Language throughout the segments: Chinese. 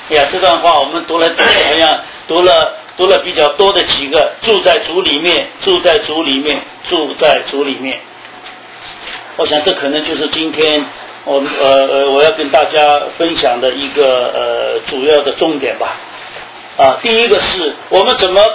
呀，这段话我们读了好像读了比较多的几个，住在主里面，住在主里面，住在主里面。我想这可能就是今天我要跟大家分享的一个主要的重点吧。第一个是我们怎么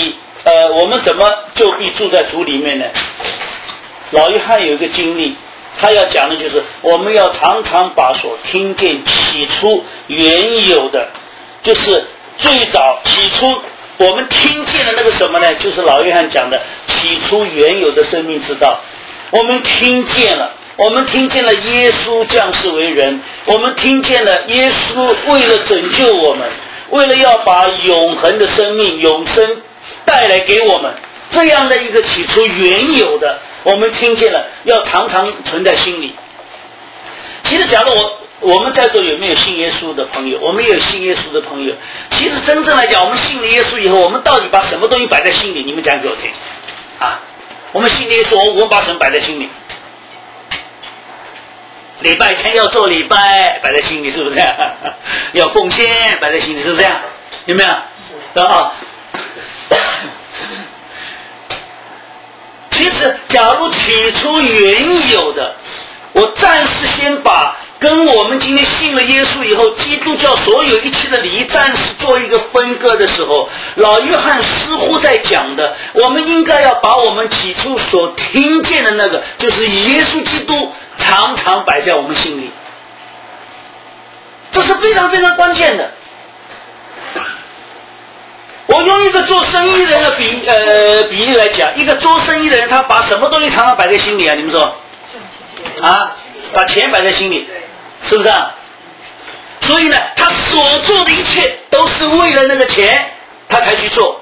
就必住在主里面呢？老约翰有一个经历，他要讲的就是我们要常常把所听见起初原有的，就是最早起初我们听见的那个什么呢？就是老约翰讲的起初原有的生命之道。我们听见了耶稣降世为人，我们听见了耶稣为了拯救我们，为了要把永恒的生命永生带来给我们，这样的一个起初原有的，我们听见了，要常常存在心里。其实假如我们在座有没有信耶稣的朋友？我们也有信耶稣的朋友。其实真正来讲，我们信了耶稣以后，我们到底把什么东西摆在心里？你们讲给我听啊！我们信耶稣，我们把什么摆在心里？礼拜天要做礼拜，摆在心里，是不是这样？要奉献，摆在心里，是不是这样？有没有？是吧？其实假如起初原有的，我暂时先把跟我们今天信了耶稣以后基督教所有一切的礼仪暂时做一个分割的时候，老约翰似乎在讲的，我们应该要把我们起初所听见的那个，就是耶稣基督常常摆在我们心里，这是非常非常关键的。我用一个做生意人的比例来讲，一个做生意的人，他把什么东西常常摆在心里啊？你们说啊？把钱摆在心里，是不是啊？所以呢，他所做的一切都是为了那个钱，他才去做。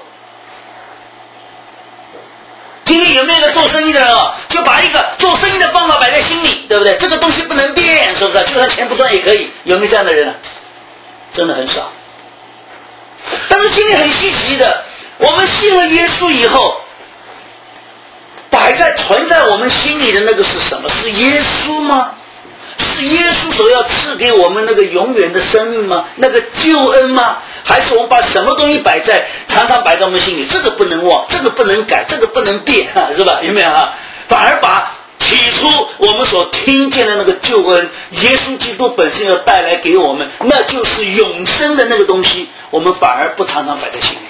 今天有没有一个做生意的人啊，就把一个做生意的方法摆在心里，对不对？这个东西不能变，是不是？就算钱不赚也可以。有没有这样的人啊？真的很少。但是今天很稀奇的，我们信了耶稣以后，存在我们心里的那个是什么？是耶稣吗？是耶稣所要赐给我们那个永远的生命吗？那个救恩吗？还是我们把什么东西常常摆在我们心里？这个不能忘，这个不能改，这个不能变，是吧？有没有啊？反而把起初我们所听见的那个救恩，耶稣基督本身要带来给我们，那就是永生的那个东西，我们反而不常常摆在心里。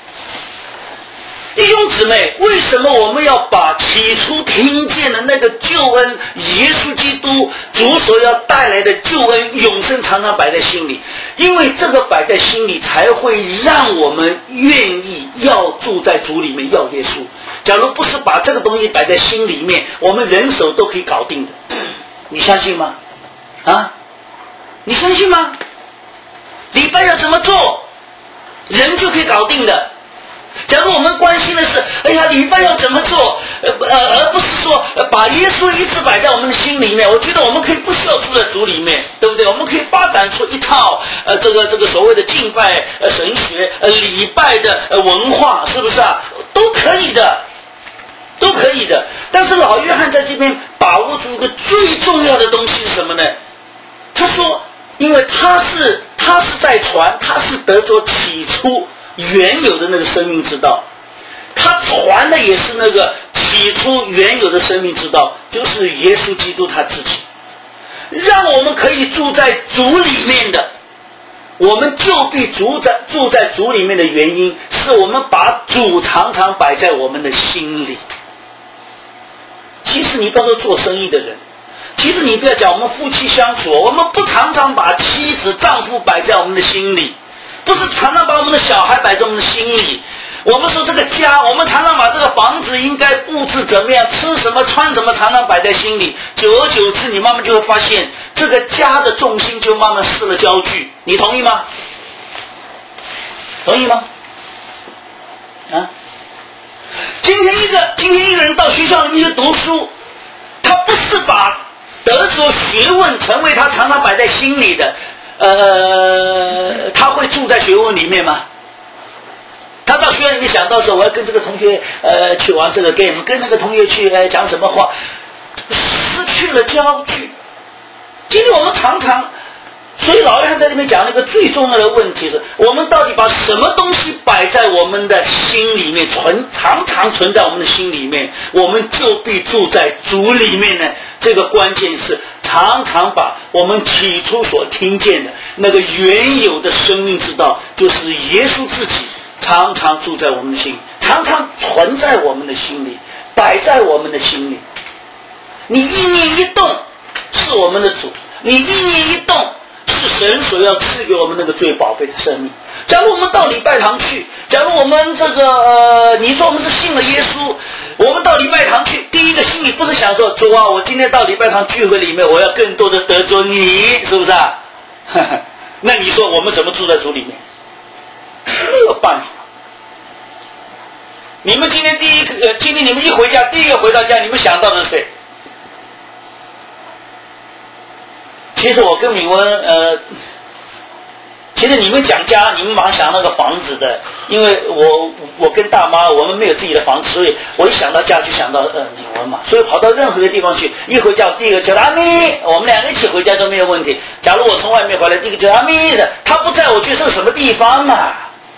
弟兄姊妹，为什么我们要把起初听见的那个救恩，耶稣基督主所要带来的救恩永生常常摆在心里？因为这个摆在心里，才会让我们愿意要住在主里面，要耶稣。假如不是把这个东西摆在心里面，我们人手都可以搞定的。你相信吗？啊？你相信吗？礼拜要怎么做，人就可以搞定的。假如我们关心的是，哎呀，礼拜要怎么做，而不是说把耶稣一直摆在我们的心里面，我觉得我们可以不需要住在主里面，对不对？我们可以发展出一套这个所谓的敬拜神学礼拜的文化，是不是啊？都可以的，都可以的。但是老约翰在这边把握住一个最重要的东西是什么呢？他说，因为他是在传，他是得着起初原有的那个生命之道，他传的也是那个起初原有的生命之道，就是耶稣基督他自己。让我们可以住在主里面的，我们就必住在主里面的原因，是我们把主常常摆在我们的心里。其实你不要说做生意的人，其实你不要讲我们夫妻相处，我们不常常把妻子丈夫摆在我们的心里，不是常常把我们的小孩摆在我们的心里。我们说这个家，我们常常把这个房子应该布置怎么样，吃什么穿什么，常常摆在心里。久而久之，你慢慢就会发现，这个家的重心就慢慢失了焦距。你同意吗？同意吗？啊？今天一个人到学校里面去读书，他不是把得着学问成为他常常摆在心里的，他会住在学问里面吗？他到学校里面想到说，我要跟这个同学去玩这个 game， 跟那个同学去讲什么话，失去了焦距。今天我们常常所以老约翰在这边讲了一个最重要的问题是，我们到底把什么东西摆在我们的心里面，常常存在我们的心里面，我们就必住在主里面呢？这个关键是常常把我们起初所听见的那个原有的生命之道，就是耶稣自己，常常住在我们的心里，常常存在我们的心里，摆在我们的心里。你一念一动是我们的主，你一念一动是神所要赐给我们那个最宝贝的生命。假如我们到礼拜堂去，假如我们你说我们是信了耶稣，我们到礼拜堂去，第一个心里不是想说，主啊，我今天到礼拜堂聚会里面，我要更多的得着你，是不是啊？那你说我们怎么住在主里面？没有办法。你们今天今天你们一回家，第一个回到家，你们想到的是谁？其实我跟敏文其实你们讲家，你们马上想那个房子的，因为我跟大妈我们没有自己的房子，所以我一想到家就想到敏文嘛，所以跑到任何一个地方去，一回家第一个叫阿咪，我们两个一起回家都没有问题。假如我从外面回来，第一个叫阿咪的，他不在我觉得这是什么地方嘛？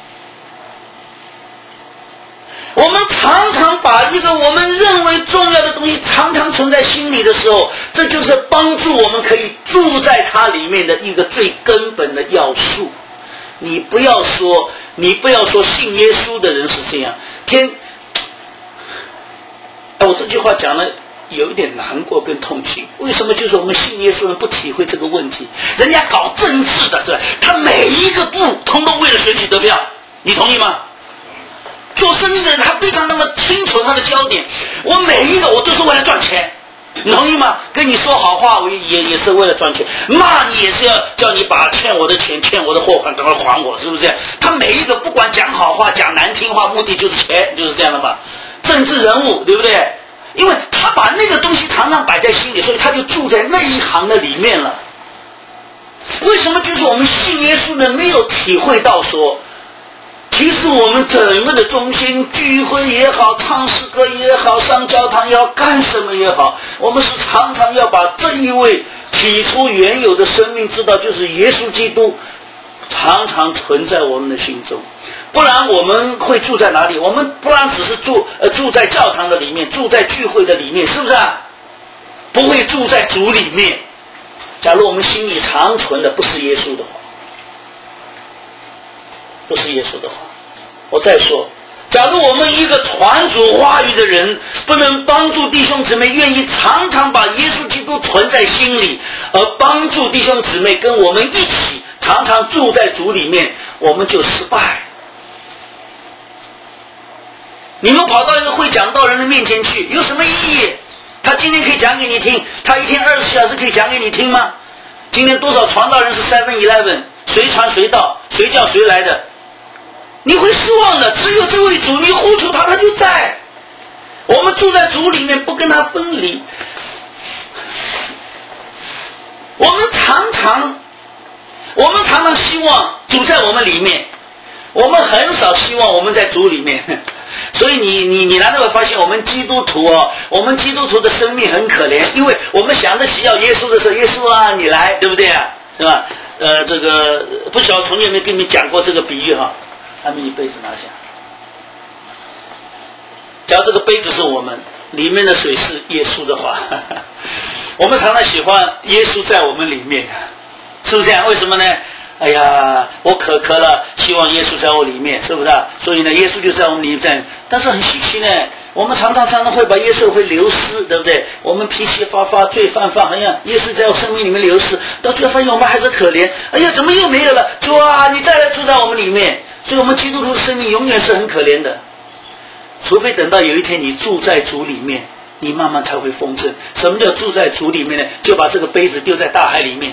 我们常常把一个我们认为重要的东西常常存在心里的时候，这就是帮助我们可以住在它里面的一个最根本的要素。你不要说信耶稣的人是这样，我这句话讲了有一点难过跟痛心。为什么？就是我们信耶稣人不体会这个问题。人家搞政治的是吧？他每一个步通通为了选举得票，你同意吗？做生意的人他非常那么清楚他的焦点，我每一个我都是为了赚钱，你同意吗？跟你说好话我也是为了赚钱，骂你也是要叫你把欠我的钱欠我的货款赶快还我，是不是？他每一个不管讲好话讲难听话，目的就是钱，就是这样的嘛。政治人物对不对？因为他把那个东西常常摆在心里，所以他就住在那一行的里面了。为什么？就是我们信耶稣的没有体会到说，其实我们整个的中心聚会也好，唱诗歌也好，上教堂也好，干什么也好，我们是常常要把这一位起初原有的生命之道，就是耶稣基督，常常存在我们的心中。不然我们会住在哪里？我们不然只是住在教堂的里面，住在聚会的里面，是不是啊？不会住在主里面。假如我们心里常存的不是耶稣的话，不是耶稣的话，我再说，假如我们一个传主话语的人不能帮助弟兄姊妹愿意常常把耶稣基督存在心里，而帮助弟兄姊妹跟我们一起常常住在主里面，我们就失败。你们跑到一个会讲道人的面前去，有什么意义？他今天可以讲给你听，他一天24小时可以讲给你听吗？今天多少传道人是 7-11， 谁传谁到，谁叫谁来的？你会失望的。只有这位主，你呼求他，他就在。我们住在主里面，不跟他分离。我们常常希望主在我们里面，我们很少希望我们在主里面。所以你难道会发现我们基督徒我们基督徒的生命很可怜，因为我们想着起要耶稣的时候，耶稣啊你来，对不对啊？是吧？这个不晓得从前有没有跟你们讲过这个比喻哈？他们一杯子拿下，假如这个杯子是我们，里面的水是耶稣的话，我们常常喜欢耶稣在我们里面，是不是这样？为什么呢？哎呀，我渴了，希望耶稣在我里面，是不是啊？所以呢，耶稣就在我们里面。但是很稀奇呢，我们常常会把耶稣会流失，对不对？我们脾气发，罪犯，好像耶稣在我生命里面流失，到最后发现我们还是可怜。哎呀，怎么又没有了？主啊，你再来住在我们里面。所以我们基督徒的生命永远是很可怜的，除非等到有一天你住在主里面，你慢慢才会丰盛。什么叫住在主里面呢？就把这个杯子丢在大海里面。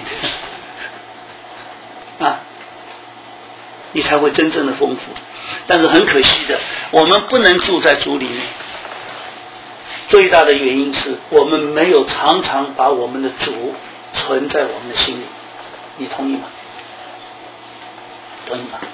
你才会真正的丰富。但是很可惜的，我们不能住在主里面，最大的原因是我们没有常常把我们的主存在我们的心里。你同意吗？同意吗？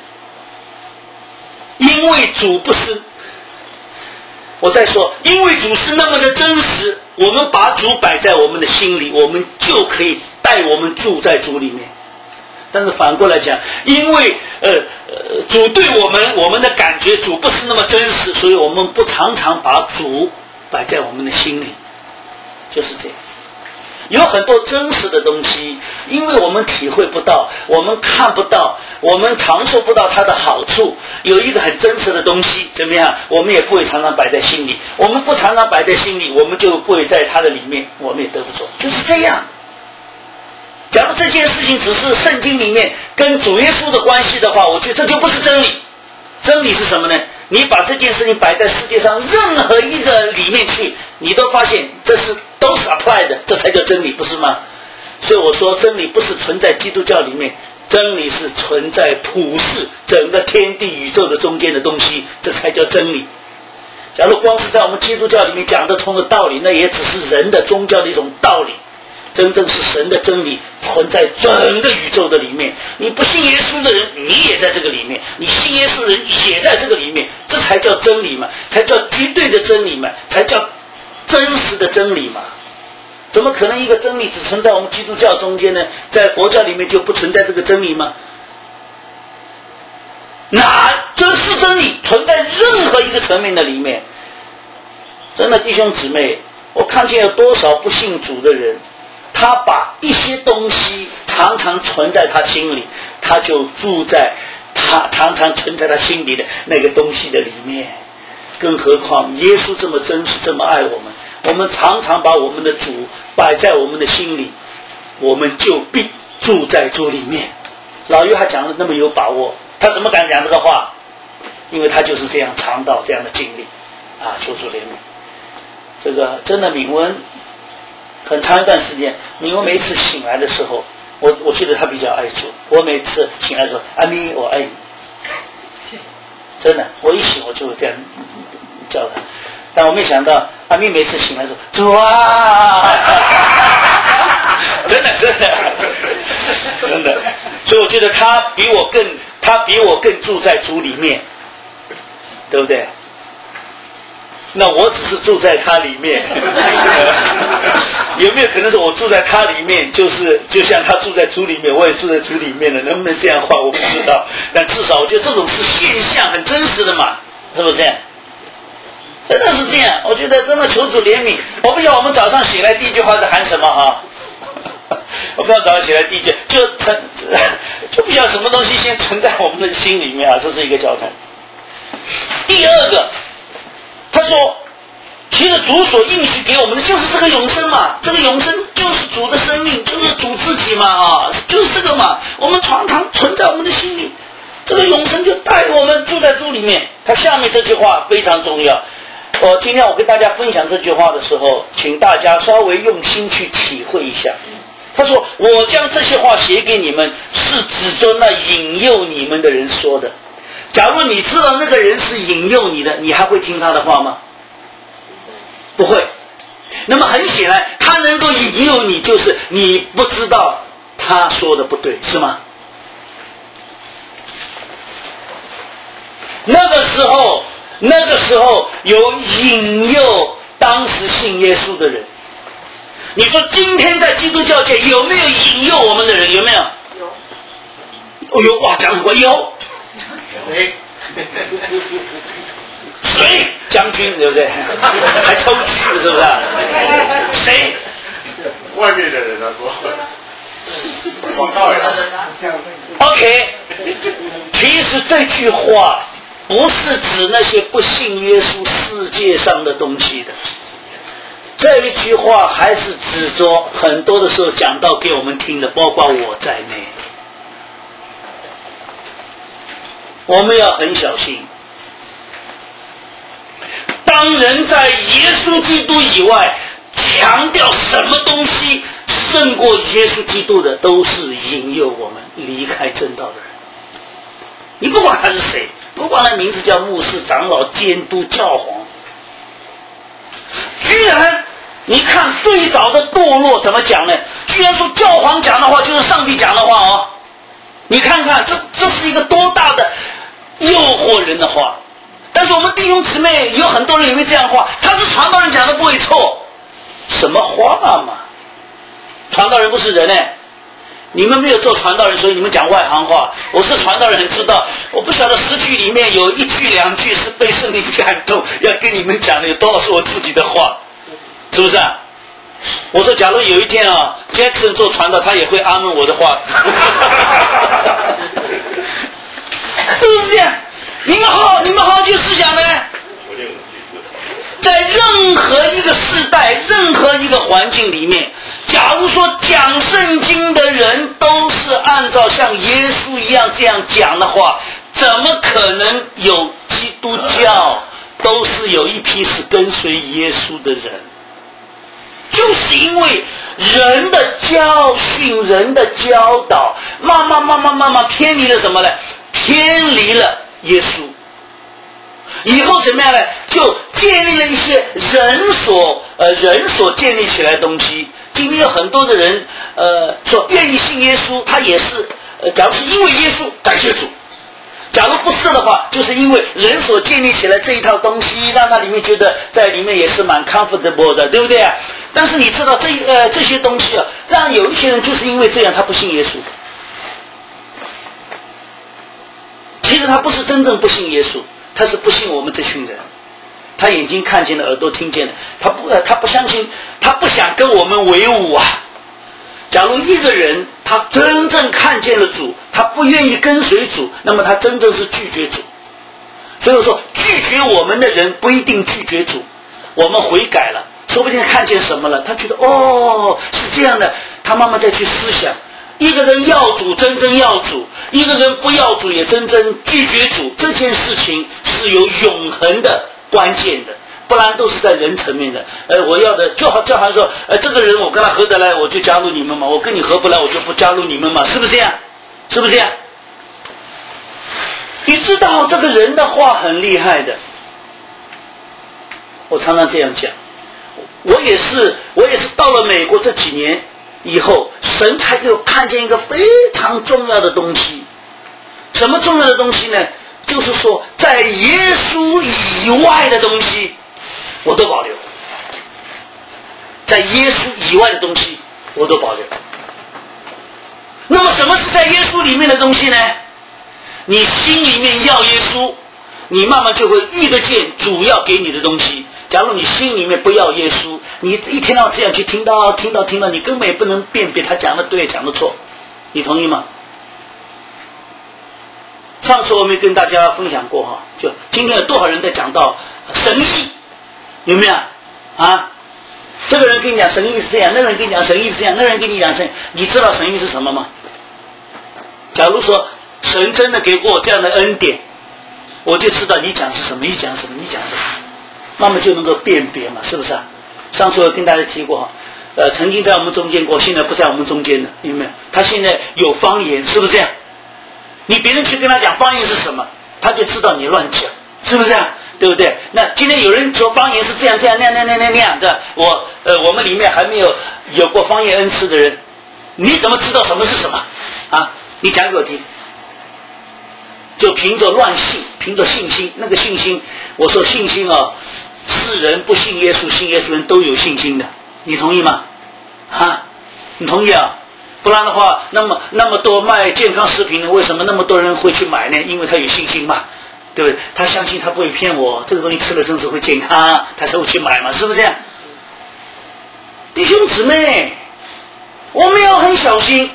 因为主不是，我再说，因为主是那么的真实，我们把主摆在我们的心里，我们就可以带我们住在主里面。 但是反过来讲，因为主对我们的感觉，主不是那么真实，所以我们不常常把主摆在我们的心里，就是这样。有很多真实的东西，因为我们体会不到，我们看不到，我们尝受不到它的好处。有一个很真实的东西，怎么样？我们也不会常常摆在心里。我们不常常摆在心里，我们就不会在它的里面，我们也得不着，就是这样。假如这件事情只是圣经里面跟主耶稣的关系的话，我觉得这就不是真理。真理是什么呢？你把这件事情摆在世界上任何一个里面去，你都发现这是都是 apply 的，这才叫真理，不是吗？所以我说真理不是存在基督教里面，真理是存在普世整个天地宇宙的中间的东西，这才叫真理。假如光是在我们基督教里面讲得通的道理，那也只是人的宗教的一种道理。真正是神的真理存在整个宇宙的里面，你不信耶稣的人你也在这个里面，你信耶稣的人也在这个里面，这才叫真理嘛，才叫绝对的真理嘛，才叫真实的真理嘛。怎么可能一个真理只存在我们基督教中间呢？在佛教里面就不存在这个真理吗？这是真理存在任何一个层面的里面。真的弟兄姊妹，我看见有多少不信主的人，他把一些东西常常存在他心里，他就住在他常常存在他心里的那个东西的里面。更何况耶稣这么真实，这么爱我们，我们常常把我们的主摆在我们的心里，我们就必住在主里面。老约翰讲的那么有把握，他怎么敢讲这个话？因为他就是这样尝到这样的经历啊！求主怜悯。这个真的敏文很长一段时间，敏文每一次醒来的时候，我觉得他比较爱主。我每次醒来的时候，阿咪我爱你，真的，我一醒我就这样叫他。但我没想到阿咪每次醒来的时候，主啊，真的，所以我觉得他比我更住在主里面，对不对？那我只是住在他里面，有没有可能是我住在他里面，就像他住在主里面，我也住在主里面了？能不能这样画我不知道，但至少我觉得这种是现象，很真实的嘛，是不是这样？真的是这样，我觉得真的求主怜悯。我不知道我们早上醒来第一句话是喊什么啊？我不知道早上起来第一句就不晓得什么东西先存在我们的心里面啊，这是一个交通。第二个，他说其实主所应许给我们的就是这个永生嘛，这个永生就是主的生命，就是主自己嘛啊，就是这个嘛，我们常常存在我们的心里，这个永生就带我们住在主里面。他下面这句话非常重要，今天我跟大家分享这句话的时候，请大家稍微用心去体会一下。他说我将这些话写给你们，是指着那引诱你们的人说的。假如你知道那个人是引诱你的，你还会听他的话吗？不会。那么很显然他能够引诱你，就是你不知道他说的不对，是吗？那个时候有引诱当时信耶稣的人。你说今天在基督教界有没有引诱我们的人？有没有？有。哇，讲什么？有。谁？将军，对不对？还抽取，是不是？谁？ 外面的人他说，广告人。 OK， 其实这句话不是指那些不信耶稣世界上的东西的。这一句话还是指着很多的时候讲到给我们听的，包括我在内。我们要很小心，当人在耶稣基督以外强调什么东西胜过耶稣基督的，都是引诱我们离开正道的人。你不管他是谁，不管他名字叫牧师、长老、监督、教皇，居然你看最早的堕落怎么讲呢？居然说教皇讲的话就是上帝讲的话哦！你看看这是一个多大的诱惑人的话。但是我们弟兄姊妹有很多人以为这样的话，他是传道人讲的不会错，什么话嘛？传道人不是人呢， 你们没有做传道人，所以你们讲外行话。我是传道人，知道。我不晓得10句里面有1句2句是被圣灵感动，要跟你们讲的，有多少是我自己的话，是不是啊？我说，假如有一天啊 ，Jackson 做传道，他也会阿门我的话，是不是这样？你们好好去思想呢。在任何一个世代、任何一个环境里面，假如说讲圣经的人都是按照像耶稣一样这样讲的话，怎么可能有基督教都是有一批是跟随耶稣的人？就是因为人的教训、人的教导，慢慢偏离了什么呢？偏离了耶稣。以后怎么样呢？就建立了一些人所建立起来的东西。今天有很多的人说愿意信耶稣，他也是假如是因为耶稣，感谢主；假如不是的话，就是因为人所建立起来这一套东西，让他里面觉得在里面也是蛮 comfortable 的，对不对啊？但是你知道这些东西啊，让有一些人就是因为这样他不信耶稣。其实他不是真正不信耶稣，他是不信我们这群人。他眼睛看见了，耳朵听见了，他不相信，他不想跟我们为伍啊。假如一个人他真正看见了主，他不愿意跟随主，那么他真正是拒绝主。所以说，拒绝我们的人不一定拒绝主，我们悔改了，说不定看见什么了，他觉得哦是这样的，他慢慢再去思想。一个人要主，真正要主；一个人不要主，也真正拒绝主。这件事情是有永恒的关键的，不然都是在人层面的。我要的就好像说，这个人我跟他合得来，我就加入你们嘛；我跟你合不来，我就不加入你们嘛，是不是这样？是不是这样？你知道这个人的话很厉害的，我常常这样讲。我也是到了美国这几年以后，神才给我看见一个非常重要的东西。什么重要的东西呢？就是说在耶稣以外的东西我都保留，在耶稣以外的东西我都保留。那么什么是在耶稣里面的东西呢？你心里面要耶稣，你慢慢就会遇得见主要给你的东西。假如你心里面不要耶稣，你一天到晚这样去听到，你根本也不能辨别他讲的对讲的错，你同意吗？上次我没跟大家分享过哈，就今天有多少人在讲到神意，有没有啊？这个人跟你讲神意是这样，那个人跟你讲神意是这样，那个人跟你讲神意，你知道神意是什么吗？假如说神真的给我这样的恩典，我就知道你讲是什么，你讲什么，慢慢就能够辨别嘛，是不是啊？上次我跟大家提过曾经在我们中间过，现在不在我们中间了，有没有？他现在有方言，是不是这样？你别人去跟他讲方言是什么，他就知道你乱讲，是不是这样？对不对？那今天有人说方言是这样那样的，我们里面还没有过方言恩赐的人，你怎么知道什么是什么啊？你讲给我听。就凭着乱信，凭着信心，那个信心，我说信心是人不信耶稣，信耶稣人都有信心的，你同意吗？啊，你同意啊？不然的话，那么多卖健康食品的，为什么那么多人会去买呢？因为他有信心嘛，对不对？他相信他不会骗我，这个东西吃了真是会健康，他才会去买嘛，是不是这样？弟兄姊妹，我们要很小心。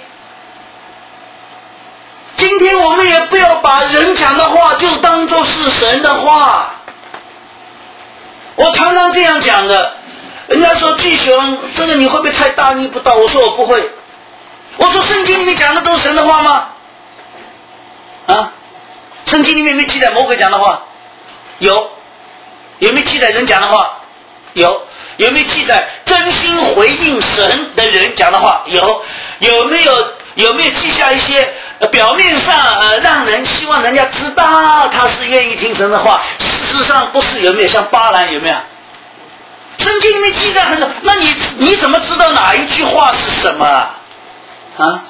今天我们也不要把人讲的话就当作是神的话。我常常这样讲的，人家说季雄，这个你会不会太大逆不道？我说我不会。我说圣经里面讲的都是神的话吗？啊，圣经里面有没有记载魔鬼讲的话？有。有没有记载人讲的话？有。有没有记载真心回应神的人讲的话？有。有没有记下一些表面上让人希望人家知道他是愿意听神的话，事实上不是？有没有像巴兰？有没有？圣经里面记载很多，那你怎么知道哪一句话是什么啊？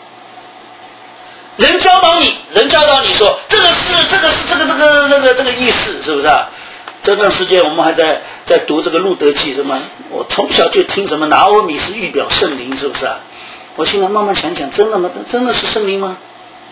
人教导你说这个意思，是不是啊？这段时间我们还在读这个路德记，什么？我从小就听什么拿俄米是预表圣灵，是不是啊？ 我现在慢慢想想，真的吗？真的是圣灵吗？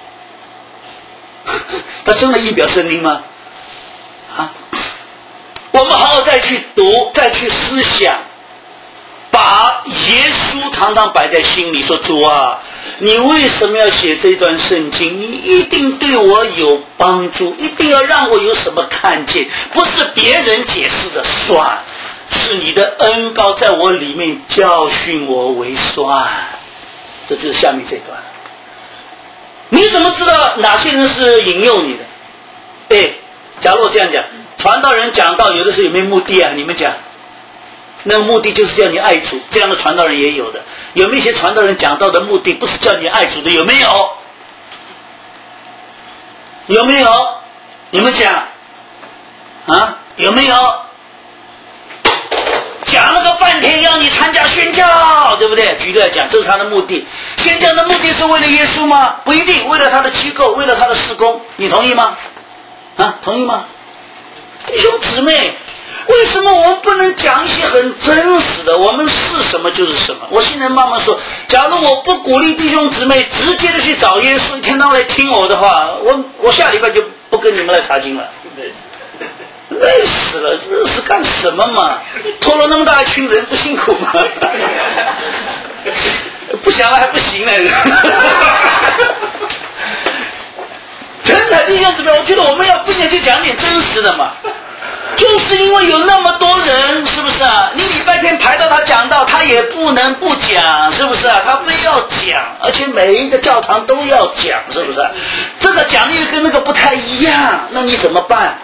他真的印表圣灵吗？啊！我们好好再去读，再去思想，把耶稣常常摆在心里，说主啊，你为什么要写这段圣经？你一定对我有帮助，一定要让我有什么看见，不是别人解释的算，是你的恩膏在我里面教训我为算。这就是下面这段。你怎么知道哪些人是引诱你的？哎，假如我这样讲，传道人讲道有的是有没有目的啊？你们讲，那个目的就是叫你爱主，这样的传道人也有的。有没有一些传道人讲道的目的不是叫你爱主的？有没有？有没有？你们讲啊？有没有？讲了个半天要你参加宣教，对不对？举例来讲，这是他的目的。宣教的目的是为了耶稣吗？不一定，为了他的机构，为了他的事工，你同意吗？啊，同意吗？弟兄姊妹，为什么我们不能讲一些很真实的？我们是什么就是什么。我现在慢慢说，假如我不鼓励弟兄姊妹直接的去找耶稣，一天到晚来听我的话，我下礼拜就不跟你们来查经了。累死了，这是干什么嘛？拖了那么大一群人，不辛苦吗？不想了还不行呢。真的，弟兄姊妹，我觉得我们要不行就讲点真实的嘛。就是因为有那么多人，是不是啊？你礼拜天排到他讲道，他也不能不讲，是不是啊？他非要讲，而且每一个教堂都要讲，是不是啊？这个讲的跟那个不太一样，那你怎么办？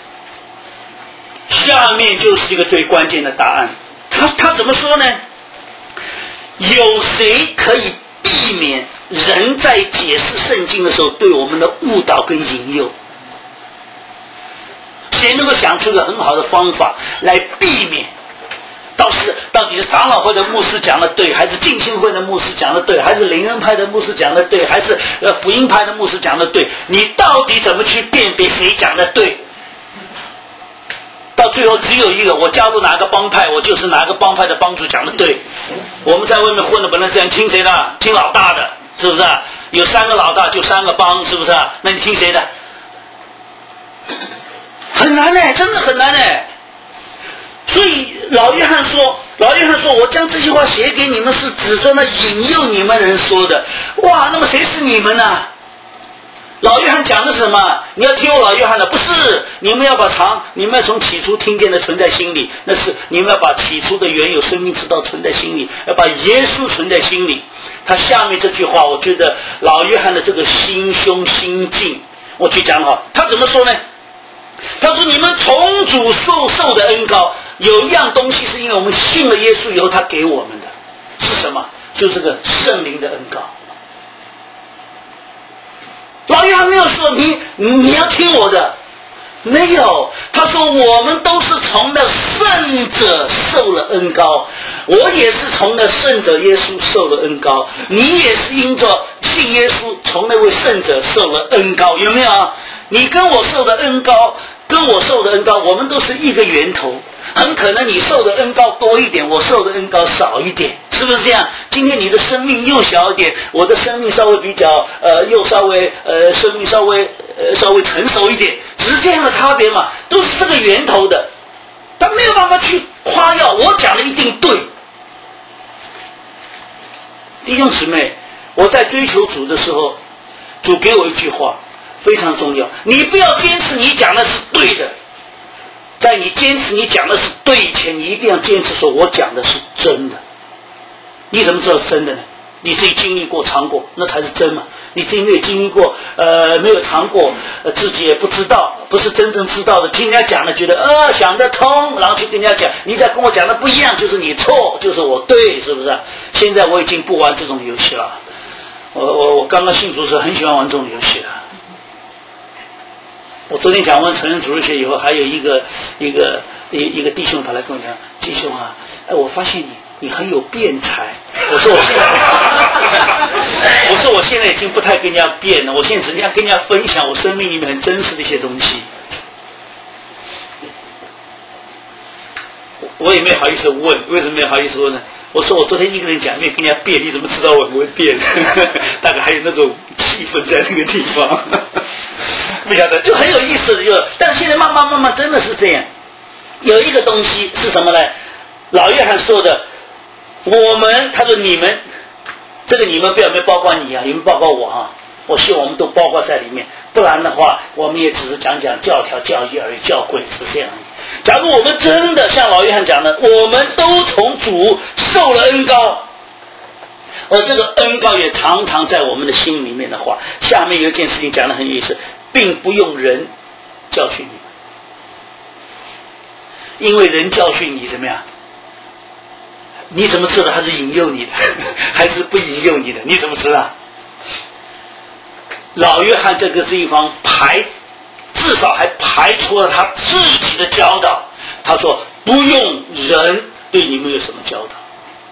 下面就是一个最关键的答案。他怎么说呢？有谁可以避免人在解释圣经的时候对我们的误导跟引诱？谁能够想出一个很好的方法来避免？到底是长老会的牧师讲的对，还是浸信会的牧师讲的对，还是灵恩派的牧师讲的对，还是福音派的牧师讲的对？你到底怎么去辨别谁讲的对？到最后只有一个，我加入哪个帮派，我就是哪个帮派的帮主讲的对。我们在外面混的本来是想听谁的？听老大的，是不是？有3个老大就3个帮，是不是？那你听谁的？很难呢，真的很难呢。所以老约翰说，我将这些话写给你们，是指着那引诱你们人说的。哇，那么谁是你们呢？老约翰讲的是什么？你要听我老约翰的，不是你们要从起初听见的存在心里，那是你们要把起初的原有生命之道存在心里，要把耶稣存在心里。他下面这句话，我觉得老约翰的这个心胸心境，我去讲好。他怎么说呢？他说：你们从主受的恩膏，有一样东西是因为我们信了耶稣以后他给我们的，是什么？就是这个圣灵的恩膏。老约翰没有说你要听我的，没有。他说我们都是从那圣者受了恩膏，我也是从那圣者耶稣受了恩膏，你也是因着信耶稣从那位圣者受了恩膏，有没有啊？你跟我受的恩膏，我们都是一个源头。很可能你受的恩膏多一点，我受的恩膏少一点，是不是这样？今天你的生命又小一点，我的生命稍微比较又稍微生命稍微成熟一点，只是这样的差别嘛，都是这个源头的。他没有办法去夸耀我讲的一定对。弟兄姊妹，我在追求主的时候，主给我一句话非常重要，你不要坚持你讲的是对的，在你坚持你讲的是对以前，你一定要坚持说我讲的是真的。你怎么知道是真的呢？你自己经历过尝过，那才是真嘛。你自己没有经历过没有尝过自己也不知道，不是真正知道的，听人家讲了觉得想得通，然后去跟人家讲，你再跟我讲的不一样，就是你错，就是我对，是不是？现在我已经不玩这种游戏了。我刚刚信主时很喜欢玩这种游戏的。我昨天讲完成人主日学以后，还有一个弟兄跑来跟我讲，弟兄啊，我发现你很有辩才。我说我现在已经不太跟人家辩了，我现在只要跟人家分享我生命里面很真实的一些东西。我也没有好意思问，为什么没有好意思问呢？ 我说我昨天一个人讲面跟人家辩，你怎么知道我不会辩？大概还有那种气氛在那个地方，不晓得，就很有意思的。但是现在慢慢真的是这样。有一个东西是什么呢？老约翰说的，他说你们，这个你们表面包括你啊，你们包括我啊，我希望我们都包括在里面，不然的话，我们也只是讲教条、教义而已，教诲是这样。假如我们真的像老约翰讲的，我们都从主受了恩膏，而这个恩膏也常常在我们的心里面的话，下面有一件事情讲得很有意思，并不用人教训你们，因为人教训你怎么样？你怎么知道他是引诱你的，还是不引诱你的？你怎么知道？老约翰这个地方至少还排除了他自己的教导。他说不用人对你们有什么教导。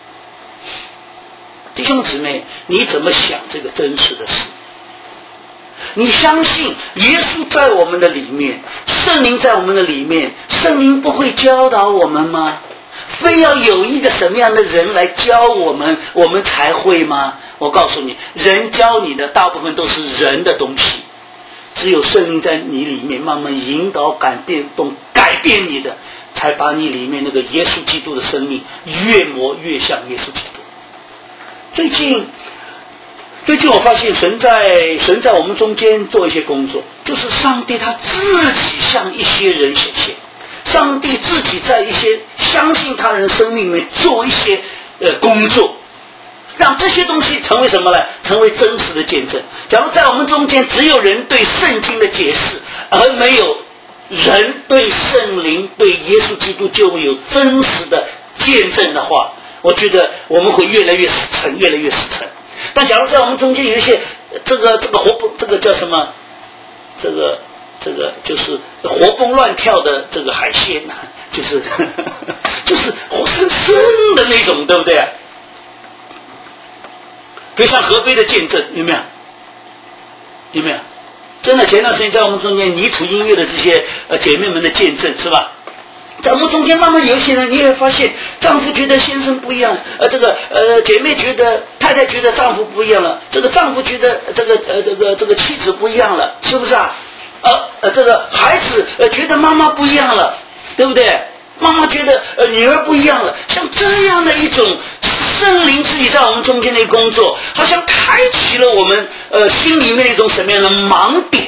弟兄姊妹，你怎么想这个真实的事？你相信耶稣在我们的里面，圣灵在我们的里面，圣灵不会教导我们吗？非要有一个什么样的人来教我们，我们才会吗？我告诉你，人教你的大部分都是人的东西，只有圣灵在你里面慢慢引导、改变你的，才把你里面那个耶稣基督的生命越磨越像耶稣基督。最近我发现神在我们中间做一些工作，就是上帝他自己向一些人显现，上帝自己在一些相信他人生命里面做一些工作，让这些东西成为什么呢？成为真实的见证。假如在我们中间只有人对圣经的解释，而没有人对圣灵、对耶稣基督就有真实的见证的话，我觉得我们会越来越死沉，越来越死沉。但假如在我们中间有一些这个叫什么？这个就是活蹦乱跳的这个海鲜，就是活生生的那种，对不对？比如像何非的见证，有没有？有没有？真的，前段时间在我们中间泥土音乐的这些姐妹们的见证，是吧？在我们中间慢慢有些人，你也会发现，丈夫觉得先生不一样，姐妹觉得太太觉得丈夫不一样了，这个丈夫觉得这个妻子不一样了，是不是啊？这个孩子觉得妈妈不一样了，对不对？妈妈觉得女儿不一样了，像这样的一种圣灵自己在我们中间的工作，好像开启了我们心里面的一种什么样的盲点。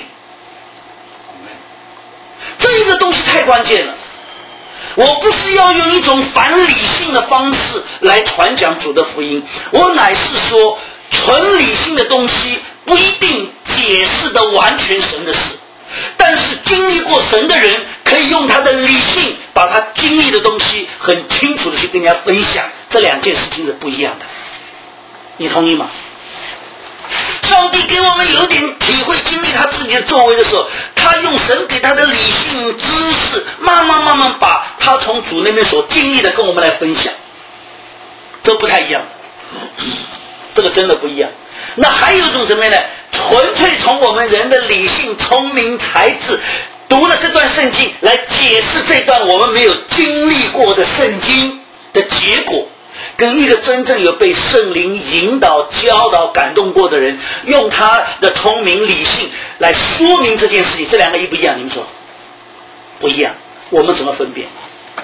这一个东西太关键了。我不是要用一种反理性的方式来传讲主的福音，我乃是说纯理性的东西不一定解释的完全神的事，但是经历过神的人可以用他的理性把他经历的东西很清楚的去跟人家分享，这两件事情是不一样的。你同意吗？上帝给我们有点体会经历他自己的作为的时候，他用神给他的理性知识慢慢把他从主那边所经历的跟我们来分享，这不太一样，这个真的不一样。那还有一种什么呢？纯粹从我们人的理性、聪明、才智读了这段圣经来解释这段我们没有经历过的圣经的结果，跟一个真正有被圣灵引导、教导、感动过的人用他的聪明理性来说明这件事情，这两个一不一样？你们说不一样，我们怎么分辨？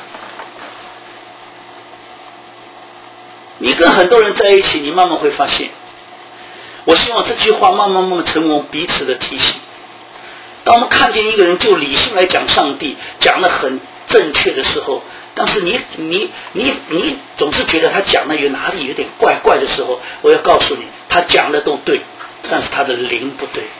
你跟很多人在一起，你慢慢会发现，我希望这句话慢慢成为我们彼此的提醒。当我们看见一个人就理性来讲上帝，讲得很正确的时候，但是你总是觉得他讲的有哪里有点怪怪的时候，我要告诉你，他讲的都对，但是他的灵不对，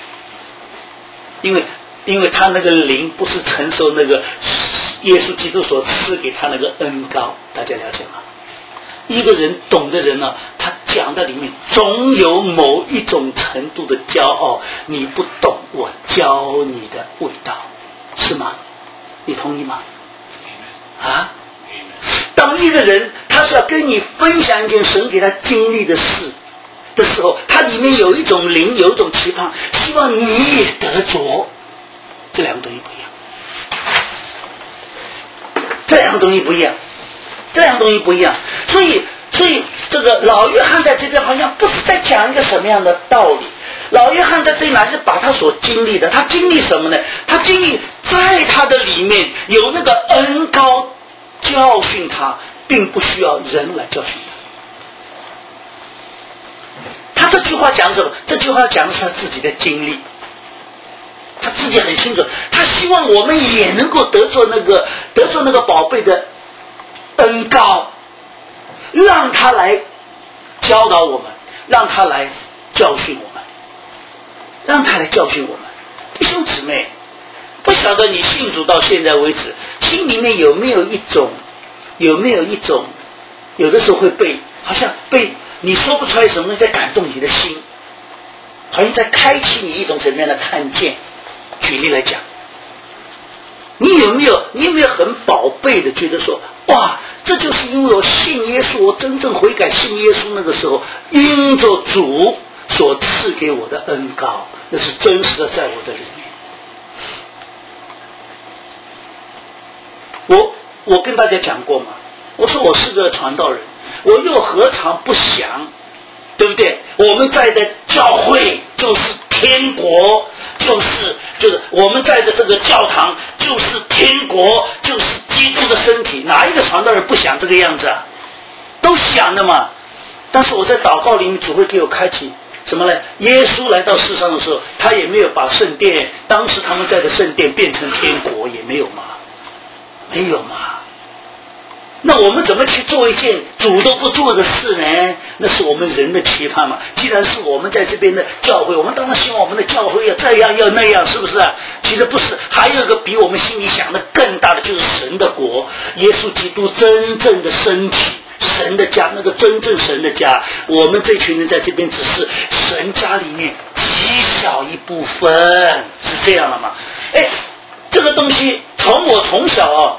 因为他那个灵不是承受那个耶稣基督所赐给他那个恩膏，大家了解吗？一个人懂的人呢，他讲的里面总有某一种程度的骄傲，你不懂我教你的味道，是吗？你同意吗？啊？当一个人他是要跟你分享一件神给他经历的事的时候，他里面有一种灵，有一种期盼，希望你也得着，这两个东西不一样，这两个东西不一样，所以所以这个老约翰在这边好像不是在讲一个什么样的道理，老约翰在这里乃是把他所经历的，他经历什么呢？他经历在他的里面有那个恩膏教训他，并不需要人来教训他。他这句话讲什么？这句话讲的是他自己的经历，他自己很清楚，他希望我们也能够得着那个宝贝的恩膏，让他来教导我们，让他来教训我们，让他来教训我们。弟兄姊妹，不晓得你信主到现在为止，心里面有没有一种，有的时候会好像被你说不出来什么在感动你的心，好像在开启你一种什么样的看见。举例来讲，你有没有很宝贝的觉得说，哇，这就是因为我信耶稣，我真正悔改信耶稣那个时候，因着主所赐给我的恩膏，那是真实的在我的里面。我跟大家讲过嘛，我说我是个传道人，我又何尝不想，对不对？我们在的教会就是天国，就是我们在的这个教堂就是天国，就是基督的身体。哪一个传道人不想这个样子啊？都想的嘛。但是我在祷告里面，主会给我开启什么呢？耶稣来到世上的时候，他也没有把圣殿，当时他们在的圣殿变成天国，也没有嘛，没有嘛。那我们怎么去做一件主都不做的事呢？那是我们人的期盼嘛。既然是我们在这边的教会，我们当然希望我们的教会要这样要那样，是不是啊？其实不是，还有一个比我们心里想的更大的，就是神的国，耶稣基督真正的身体，神的家，那个真正神的家。我们这群人在这边只是神家里面极小一部分，是这样的吗？这个东西我从小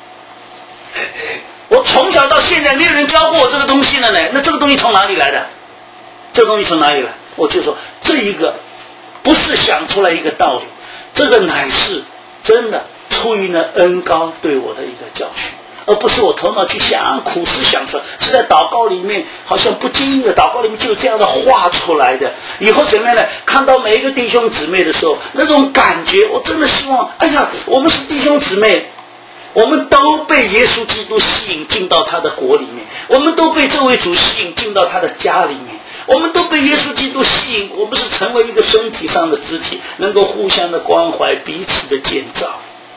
我从小到现在没有人教过我这个东西了呢。那这个东西从哪里来的？这个东西从哪里来？我就说这一个不是想出来一个道理，这个乃是真的出于呢恩膏对我的一个教训，而不是我头脑去想苦思想出来，是在祷告里面好像不经意的祷告里面就这样的画出来的。以后怎么样呢？看到每一个弟兄姊妹的时候，那种感觉，我真的希望，哎呀，我们是弟兄姊妹，我们都被耶稣基督吸引进到他的国里面，我们都被这位主吸引进到他的家里面，我们都被耶稣基督吸引，我们是成为一个身体上的肢体，能够互相的关怀，彼此的建造。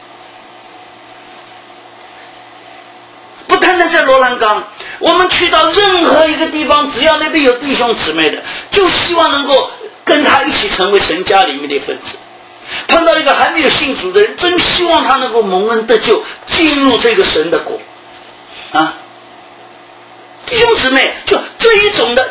不单单在罗兰冈，我们去到任何一个地方，只要那边有弟兄姊妹的，就希望能够跟他一起成为神家里面的一份子。碰到一个还没有信主的人，真希望他能够蒙恩得救，进入这个神的国啊！弟兄姊妹，就这一种的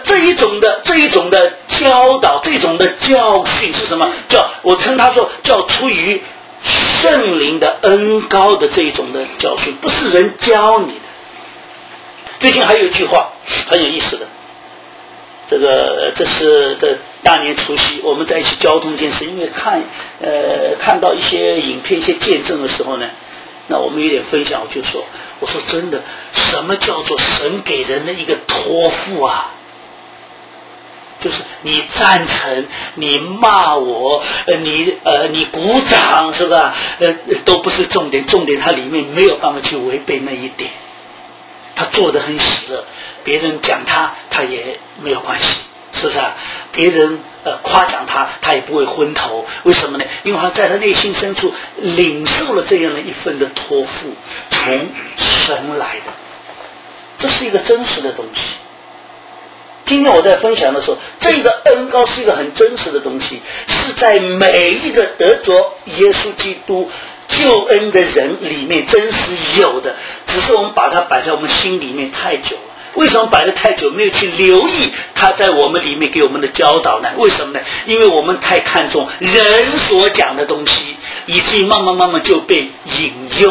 教导，这种的教训是什么？我称他说叫出于圣灵的恩膏的这一种的教训，不是人教你的。最近还有一句话很有意思的，这是的大年除夕，我们在一起交通监视，因为看到一些影片、一些见证的时候呢，那我们有点分享，我说真的，什么叫做神给人的一个托付啊？就是你赞成，你骂我，你鼓掌，是吧？都不是重点，重点它里面没有办法去违背那一点。他做得很喜乐，别人讲他也没有关系，是不是啊？别人夸奖他也不会昏头。为什么呢？因为他在他内心深处领受了这样的一份的托付，从神来的，这是一个真实的东西。今天我在分享的时候，这个恩膏是一个很真实的东西，是在每一个得着耶稣基督救恩的人里面真实有的，只是我们把它摆在我们心里面太久了。为什么摆得太久，没有去留意他在我们里面给我们的教导呢？为什么呢？因为我们太看重人所讲的东西，以至于慢慢就被引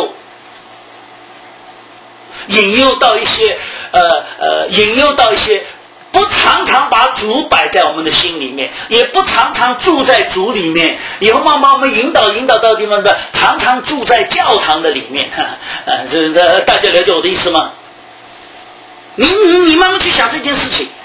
诱到一些不常常把主摆在我们的心里面，也不常常住在主里面，以后慢慢我们引导到地方的，常常住在教堂的里面。大家了解我的意思吗？ 你慢慢去想这件事情。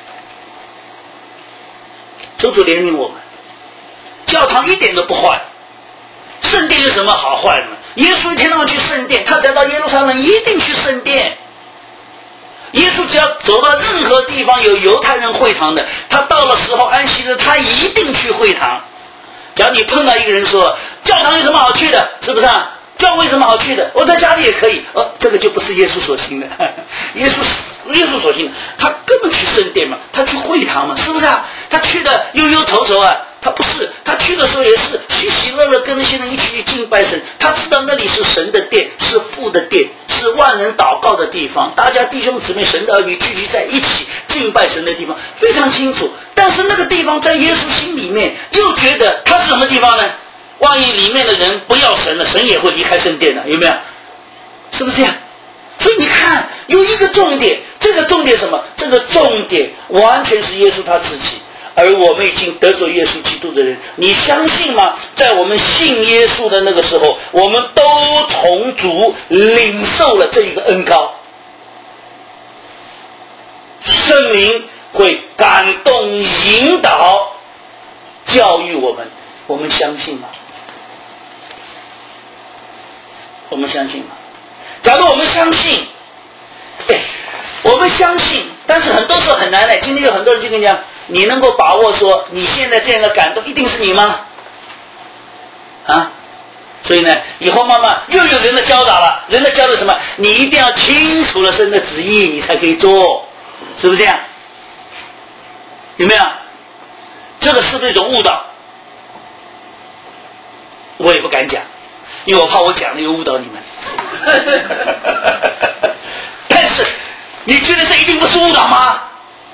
求主怜悯我们，教堂一点都不坏，圣殿有什么好坏的呢？耶稣一天到晚去圣殿，他只要到耶路撒冷一定去圣殿。耶稣只要走到任何地方有犹太人会堂的，他到了时候安息日他一定去会堂。假如你碰到一个人说教堂有什么好去的，是不是啊？教会有什么好去的？我在家里也可以。这个就不是耶稣所行的。耶稣所行的，他根本去圣殿嘛，他去会堂嘛，是不是啊？他去的忧忧愁愁啊，他不是，他去的时候也是喜喜乐乐跟那些人一起去敬拜神。他知道那里是神的殿，是父的殿，是万人祷告的地方，大家弟兄姊妹神的儿女聚集在一起敬拜神的地方，非常清楚。但是那个地方在耶稣心里面又觉得它是什么地方呢？万一里面的人不要神了，神也会离开圣殿的，有没有？是不是这样？所以你看，有一个重点，这个重点什么？这个重点完全是耶稣他自己。而我们已经得着耶稣基督的人，你相信吗？在我们信耶稣的那个时候，我们都从主领受了这一个恩膏，圣灵会感动、引导、教育我们，我们相信吗？我们相信吗？假如我们相信，我们相信，但是很多时候很难的。今天有很多人就跟你讲，你能够把握说你现在这样的感动一定是你吗？所以呢，以后慢慢又有人的教导了，人的教导什么？你一定要清楚了神的旨意，你才可以做，是不是这样？有没有？这个是不是一种误导？我也不敢讲，因为我怕我讲了又误导你们。但是你觉得这一定不是误导吗？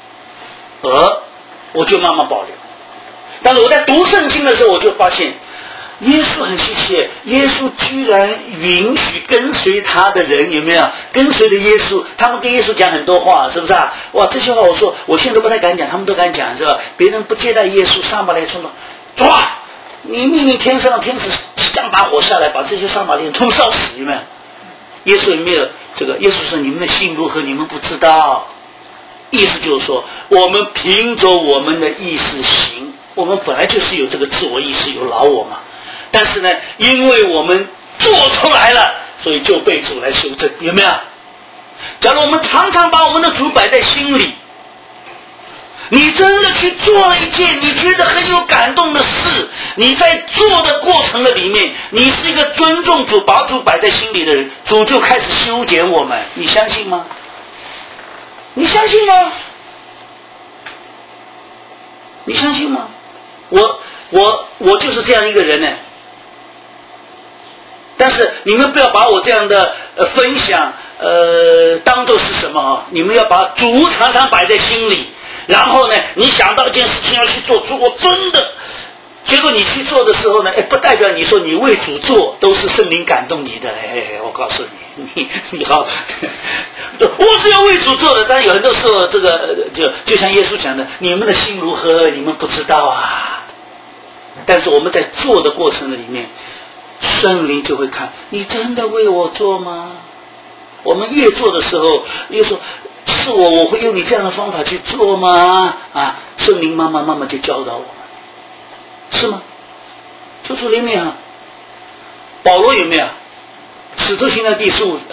我就慢慢保留。但是我在读圣经的时候，我就发现耶稣很稀奇，耶稣居然允许跟随他的人，有没有？跟随的耶稣，他们跟耶稣讲很多话，是不是啊？哇，这些话我说我现在都不太敢讲，他们都敢讲，是吧？别人不接待耶稣，上马来冲了，主啊，你命令天上的天使降大火下来，把这些撒玛利人通烧死，有没有？耶稣有没有这个？耶稣说你们的心如何，你们不知道。意思就是说，我们凭着我们的意识行，我们本来就是有这个自我意识，有老我嘛。但是呢，因为我们做出来了，所以就被主来修正，有没有？假如我们常常把我们的主摆在心里，你真的去做了一件你觉得很有感动的事，你在做的过程的里面，你是一个尊重主、把主摆在心里的人，主就开始修剪我们，你相信吗？你相信吗？你相信吗？我就是这样一个人呢。但是你们不要把我这样的分享当作是什么啊？你们要把主常常摆在心里，然后呢，你想到一件事情要去做，如果真的结果你去做的时候呢，不代表你说你为主做都是圣灵感动你的。我告诉你好，我是要为主做的，但有很多时候这个就像耶稣讲的，你们的心如何，你们不知道啊。但是我们在做的过程里面，圣灵就会看你真的为我做吗？我们越做的时候，越说是我会用你这样的方法去做吗？圣灵慢慢就教导我们，是吗？求主怜悯啊！保罗有没有？使徒行传第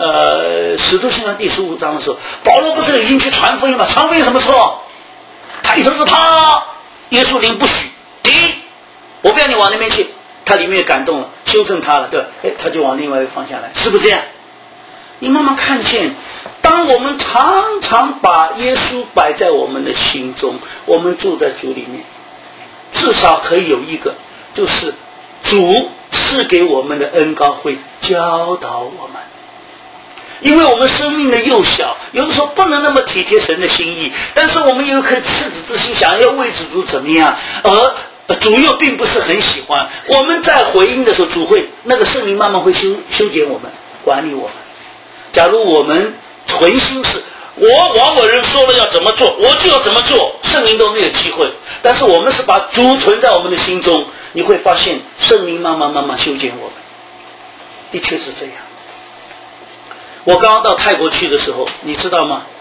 15章的时候，保罗不是已经去传福音吗？传福音什么错？他一头是啪，耶稣灵不许，我不要你往那边去，他里面也感动了，修正他了，对吧？他就往另外一个方向来，是不是这样？你慢慢看见，当我们常常把耶稣摆在我们的心中，我们住在主里面，至少可以有一个，就是主赐给我们的恩膏会教导我们。因为我们生命的幼小，有的时候不能那么体贴神的心意，但是我们有一颗赤子之心，想要为主怎么样，而主又并不是很喜欢。我们在回应的时候，主会那个圣灵慢慢会修剪我们，管理我们。假如我们存心是我往我人说了要怎么做，我就要怎么做，圣灵都没有机会。但是我们是把主存在我们的心中，你会发现圣灵慢慢修剪我们。的确是这样。我刚刚到泰国去的时候，你知道吗？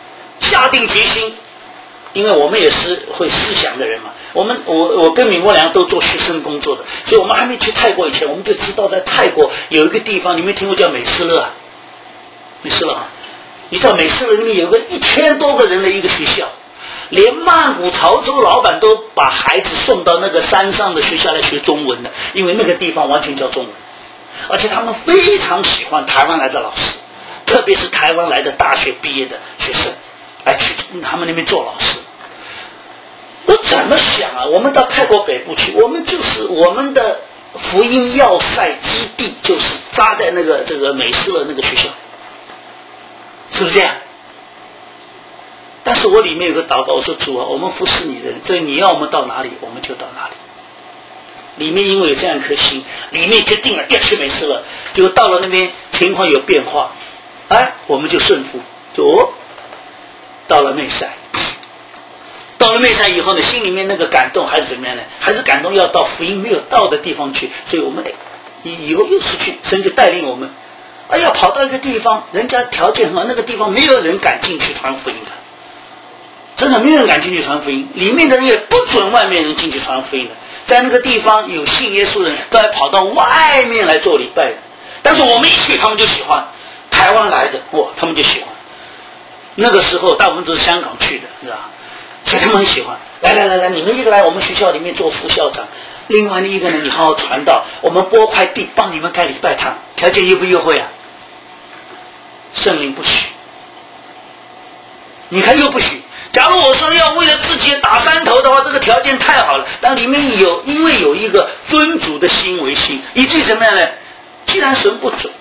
下定决心，因为我们也是会思想的人嘛。我跟闵国良都做学生工作的，所以我们还没去泰国以前，我们就知道在泰国有一个地方，你们听过叫美斯乐啊？美斯乐啊，你知道美斯乐里面有个1000多个人的一个学校，连曼谷潮州老板都把孩子送到那个山上的学校来学中文的，因为那个地方完全教中文，而且他们非常喜欢台湾来的老师，特别是台湾来的大学毕业的学生来去他们那边做老师。我怎么想啊？我们到泰国北部去，我们的福音要塞基地就是扎在这个美斯乐那个学校，是不是这样？但是我里面有个祷告，我说主啊，我们服侍你的人，所以你要我们到哪里，我们就到哪里。里面因为有这样一颗心，里面决定了要去美斯乐，结果到了那边情况有变化，我们就顺服，就到了内塞。到了内塞以后呢，心里面那个感动还是怎么样呢？还是感动要到福音没有到的地方去，所以我们以后又出去，神就带领我们，要跑到一个地方，人家条件很好，那个地方没有人敢进去传福音的，真的没有人敢进去传福音，里面的人也不准外面人进去传福音的，在那个地方有信耶稣的人都还跑到外面来做礼拜的，但是我们一去他们就喜欢，台湾来的他们就喜欢，那个时候大部分都是香港去的，是吧？所以他们很喜欢，来，你们一个来我们学校里面做副校长，另外一个呢，你好好传道，我们拨块地帮你们盖礼拜堂，条件优不优惠啊？圣灵不许，你看又不许。假如我说要为了自己打山头的话，这个条件太好了，但里面因为有一个尊主的心为心，以至于怎么样呢？既然神不准，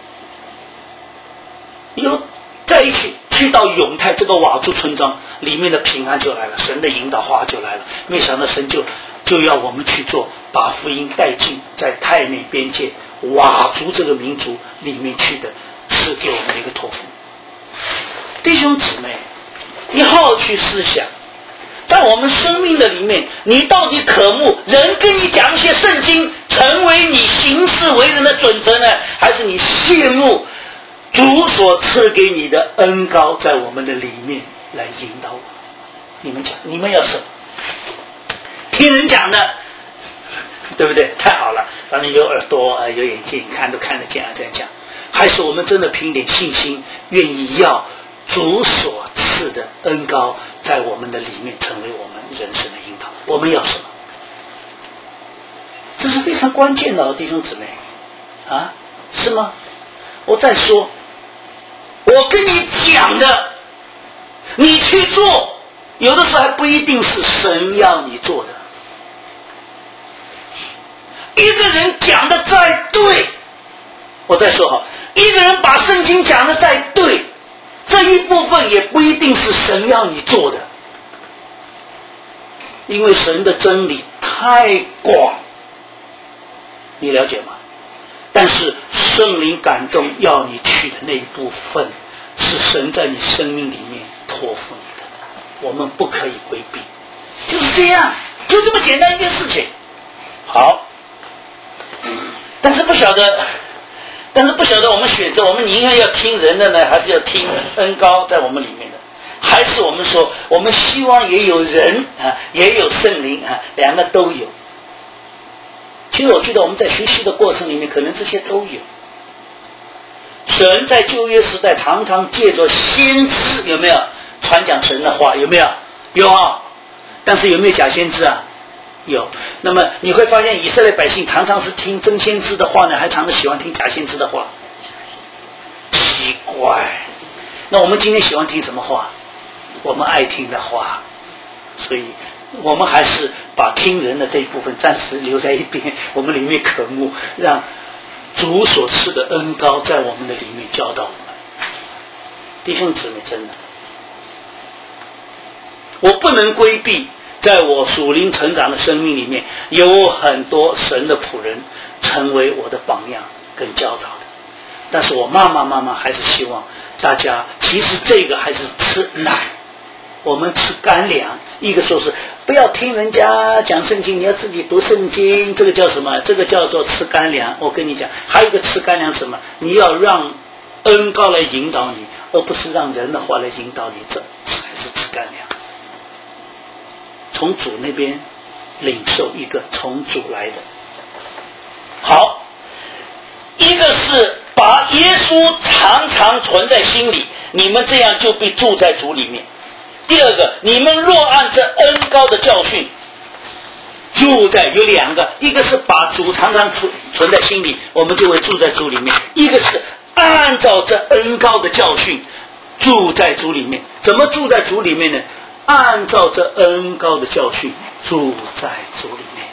又在一起去到永泰这个瓦族村庄，里面的平安就来了，神的引导话就来了。没想到神就要我们去做，把福音带进在泰缅边界瓦族这个民族里面去的，赐给我们的一个托付。弟兄姊妹，你好好去思想，在我们生命的里面，你到底渴慕人跟你讲一些圣经成为你行事为人的准则呢，还是你羡慕主所赐给你的恩膏在我们的里面来引导我们？你们讲，你们要什么？听人讲的，对不对？太好了，反正有耳朵有眼睛，看都看得见这样讲。还是我们真的凭点信心，愿意要主所赐的恩膏在我们的里面成为我们人生的引导？我们要什么？这是非常关键的，弟兄姊妹啊，是吗？我再说，我跟你讲的，你去做，有的时候还不一定是神要你做的。一个人讲的再对，我再说好，一个人把圣经讲的再对，这一部分也不一定是神要你做的，因为神的真理太广，你了解吗？但是圣灵感动要你去的那一部分，是神在你生命里面托付你的，我们不可以规避，就是这样，就这么简单一件事情。好，但是不晓得我们选择，我们宁愿要听人的呢，还是要听恩膏在我们里面的？还是我们说，我们希望也有人也有圣灵两个都有？其实我觉得我们在学习的过程里面，可能这些都有。神在旧约时代常常借着先知，有没有传讲神的话？有没有？有啊。但是有没有假先知啊？有。那么你会发现以色列百姓常常是听真先知的话呢，还常常喜欢听假先知的话，奇怪。那我们今天喜欢听什么话？我们爱听的话。所以我们还是把听人的这一部分暂时留在一边，我们里面渴慕让主所赐的恩膏在我们的里面教导我们。弟兄姊妹，真的我不能规避，在我属灵成长的生命里面，有很多神的仆人成为我的榜样跟教导的。但是我慢慢还是希望大家，其实这个还是吃奶，我们吃干粮。一个说是不要听人家讲圣经，你要自己读圣经，这个叫什么？这个叫做吃干粮。我跟你讲，还有一个吃干粮什么？你要让恩膏来引导你，而不是让人的话来引导你，这才是干粮，从主那边领受一个从主来的。好，一个是把耶稣常常存在心里，你们这样就必住在主里面。第二个，你们若按这恩膏的教训住在，有两个，一个是把主常常存在心里，我们就会住在主里面；一个是按照这恩膏的教训住在主里面。怎么住在主里面呢？按照这恩膏的教训住在主里面。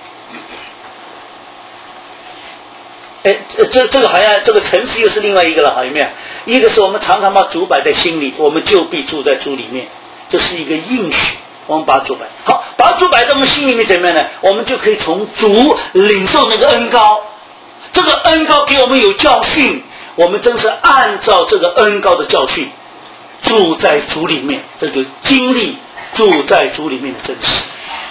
这个好像这个层次又是另外一个了，有没有？一个是我们常常把主摆在心里，我们就必住在主里面，这是一个应许。我们把主摆好，把主摆在我们心里面怎么样呢？我们就可以从主领受那个恩膏，这个恩膏给我们有教训，我们真是按照这个恩膏的教训住在主里面，这就经历住在主里面的真实。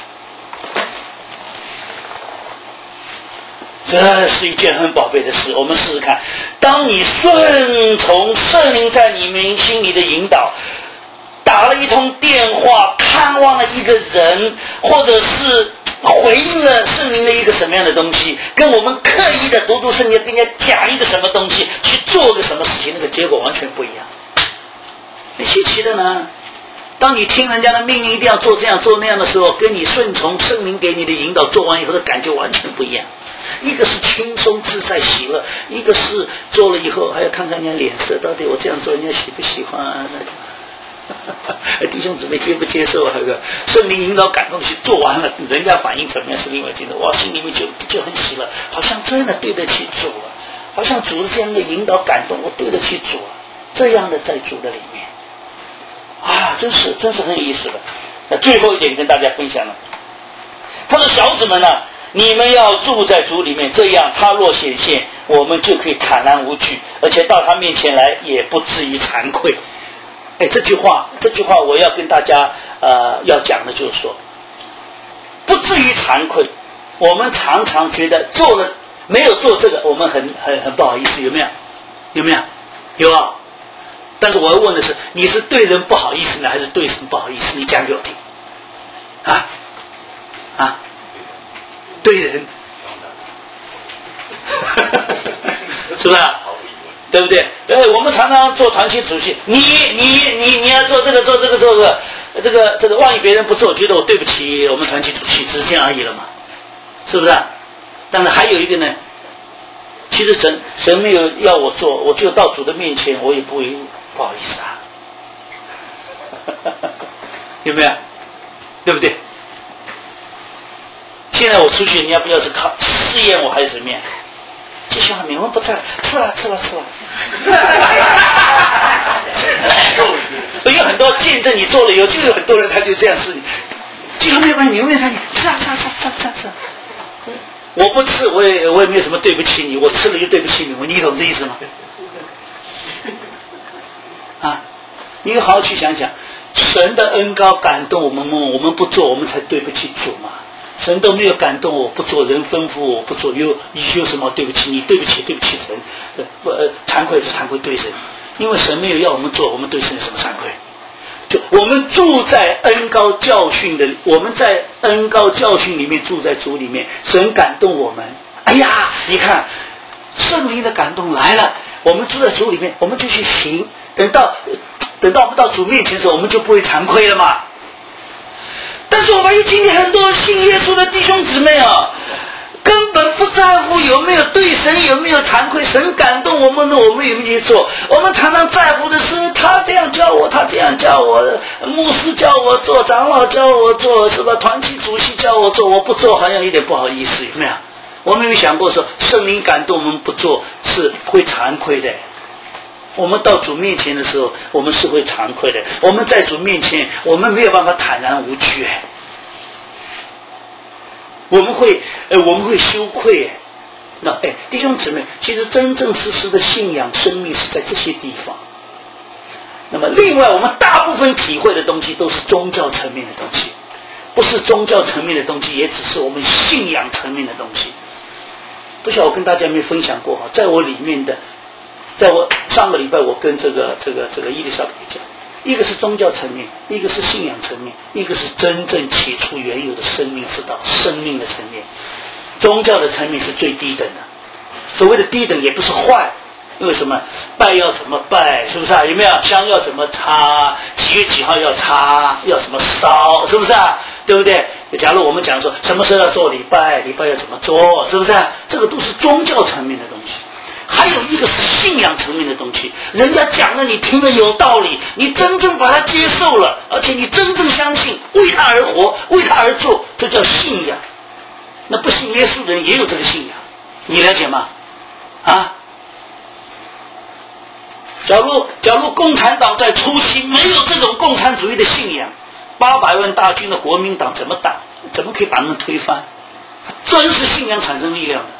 这是一件很宝贝的事，我们试试看。当你顺从圣灵在你们心里的引导，打了一通电话，看望了一个人，或者是回应了圣灵的一个什么样的东西，跟我们刻意的读圣经，跟人家讲一个什么东西，去做个什么事情，那个结果完全不一样。很稀奇的呢。当你听人家的命令一定要做这样做那样的时候，跟你顺从圣灵给你的引导做完以后的感觉完全不一样。一个是轻松自在喜乐，一个是做了以后还要看看人家脸色，到底我这样做人家喜不喜欢弟兄姊妹接不接受？圣灵引导感动去做完了，人家反应怎么样是另外一件事。哇，心里面就很喜乐，好像真的对得起主了，好像主的这样的引导感动，我对得起主了。这样的在主的里面啊，真是很有意思的。那最后一点跟大家分享了，他说小子们啊，你们要住在主里面，这样他若显现，我们就可以坦然无惧，而且到他面前来也不至于惭愧。这句话我要跟大家要讲的就是说，不至于惭愧。我们常常觉得做了没有做这个，我们很不好意思，有没有？有啊。但是我要问的是，你是对人不好意思呢，还是对神不好意思？你讲给我听。对人，是不是？对不对？我们常常做团体主席，你要做这个，万一别人不做，觉得我对不起我们团体主席，只是这样而已了嘛，是不是？但是还有一个呢，其实神没有要我做，我就到主的面前，我也不好意思有没有？对不对？现在我出去，人家不要是靠试验我还是怎么样？继续你们不在了，吃了。有很多见证你做了以后，就有很多人他就这样试你。继续没有关系，你们看你吃。我不吃，我也没有什么对不起你，我吃了就对不起你，你懂这意思吗？你好好去想想，神的恩膏感动我们不做，我们才对不起主嘛。神都没有感动我不做，人吩咐我不做，有什么对不起你？对不起神，惭愧是惭愧对神，因为神没有要我们做，我们对神什么惭愧？就我们住在恩膏教训的，我们在恩膏教训里面住在主里面，神感动我们。哎呀，你看圣灵的感动来了，我们住在主里面，我们就去行。等到我们到主面前的时候，我们就不会惭愧了嘛。但是我发现今天很多信耶稣的弟兄姊妹根本不在乎有没有对神有没有惭愧，神感动我们的，我们有没有去做？我们常常在乎的是他这样叫我，他这样叫我，牧师叫我做，长老叫我做，是吧？团体主席叫我做，我不做好像有点不好意思，有没有？我们有想过说，圣灵感动我们不做是会惭愧的。我们到主面前的时候，我们是会惭愧的。我们在主面前，我们没有办法坦然无惧，我们会羞愧。那弟兄姊妹，其实真正实实的信仰生命是在这些地方。那么另外，我们大部分体会的东西都是宗教层面的东西，不是宗教层面的东西，也只是我们信仰层面的东西。不晓得我跟大家有没有分享过在我里面的。在我上个礼拜，我跟这个伊丽莎白讲， 一个是宗教层面，一个是信仰层面，一个是真正起初原有的生命之道，生命的层面。宗教的层面是最低等的，所谓的低等也不是坏，因为什么？拜要怎么拜，是不是啊？有没有香要怎么插？几月几号要插？要怎么烧？是不是啊？对不对？假如我们讲说什么时候要做礼拜，礼拜要怎么做，是不是啊？这个都是宗教层面的东西。还有一个是信仰层面的东西，人家讲了你听了有道理，你真正把它接受了，而且你真正相信，为他而活，为他而做，这叫信仰。那不信耶稣的人也有这个信仰，你了解吗？啊？假如共产党在初期没有这种共产主义的信仰，800万大军的国民党怎么打？怎么可以把他们推翻？真是信仰产生力量的。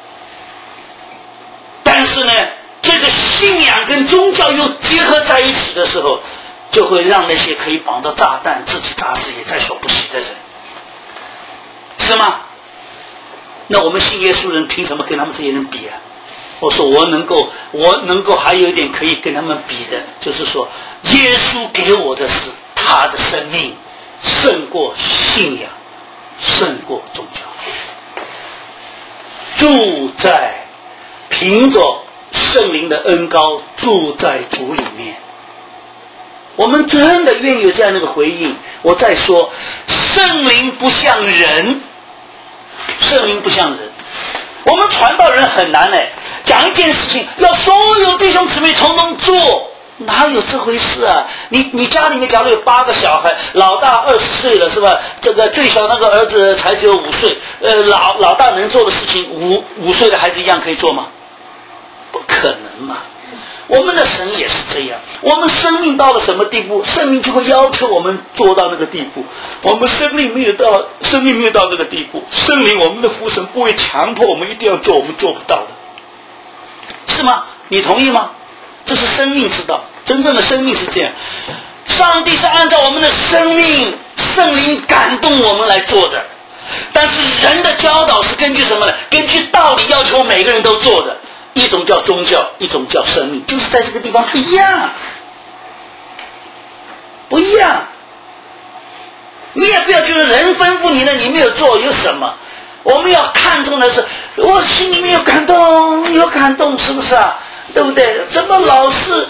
但是呢，这个信仰跟宗教又结合在一起的时候，就会让那些可以绑到炸弹自己炸死也在所不惜的人，是吗？那我们信耶稣人凭什么跟他们这些人比啊？我说我能够还有一点可以跟他们比的，就是说耶稣给我的是他的生命，胜过信仰，胜过宗教。住在凭着圣灵的恩膏住在主里面，我们真的愿意有这样的一个回应。我再说，圣灵不像人，圣灵不像人。我们传道人很难讲一件事情要所有弟兄姊妹统统做，哪有这回事啊？你家里面假如有8个小孩，老大20岁了是吧？这个最小那个儿子才只有5岁，老大能做的事情5岁的孩子一样可以做吗？不可能嘛！我们的神也是这样，我们生命到了什么地步，生命就会要求我们做到那个地步。我们生命没有到那个地步，圣灵我们的父神不会强迫我们一定要做我们做不到的，是吗？你同意吗？这是生命之道，真正的生命是这样。上帝是按照我们的生命圣灵感动我们来做的，但是人的教导是根据什么呢？根据道理要求每个人都做的。一种叫宗教，一种叫生命，就是在这个地方不一样，不一样。你也不要觉得人吩咐你的你没有做有什么，我们要看重的是我心里面有感动，是不是啊？对不对？怎么老是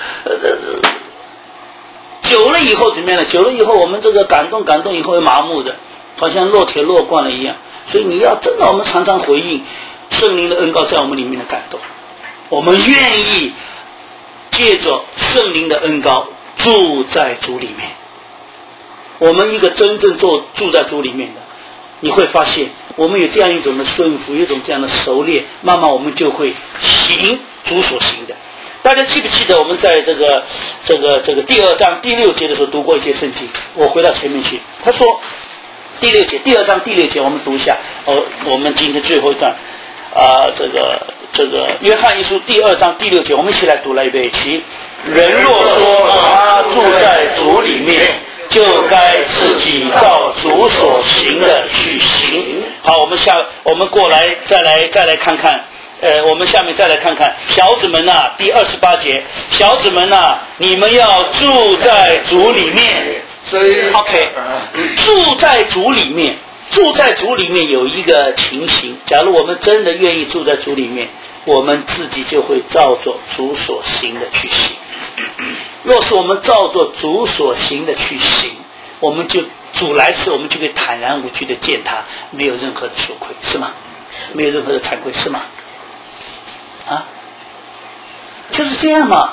久了以后怎么样呢？久了以后我们这个感动以后会麻木的，好像落铁落惯了一样。所以你要真的，我们常常回应圣灵的恩膏在我们里面的感动，我们愿意借着圣灵的恩膏住在主里面。我们一个真正住在主里面的，你会发现我们有这样一种的顺服，有一种这样的熟练，慢慢我们就会行主所行的。大家记不记得我们在这个第2章第6节的时候读过一节圣经？我回到前面去，他说第6节，第2章第6节，我们读一下。我们今天最后一段这个约翰一书第2章第6节，我们一起来读来预备起。人若说他住在主里面，就该自己照主所行的去行。好，我们过来再来看看，我们下面再来看看小子们啊，第28节，小子们啊，你们要住在主里面。OK， 住在主里面。住在主里面有一个情形，假如我们真的愿意住在主里面，我们自己就会照着主所行的去行。若是我们照着主所行的去行，我们就主来时我们就可以坦然无惧的见他，没有任何的羞愧，是吗？没有任何的惭愧，是吗？啊，就是这样嘛。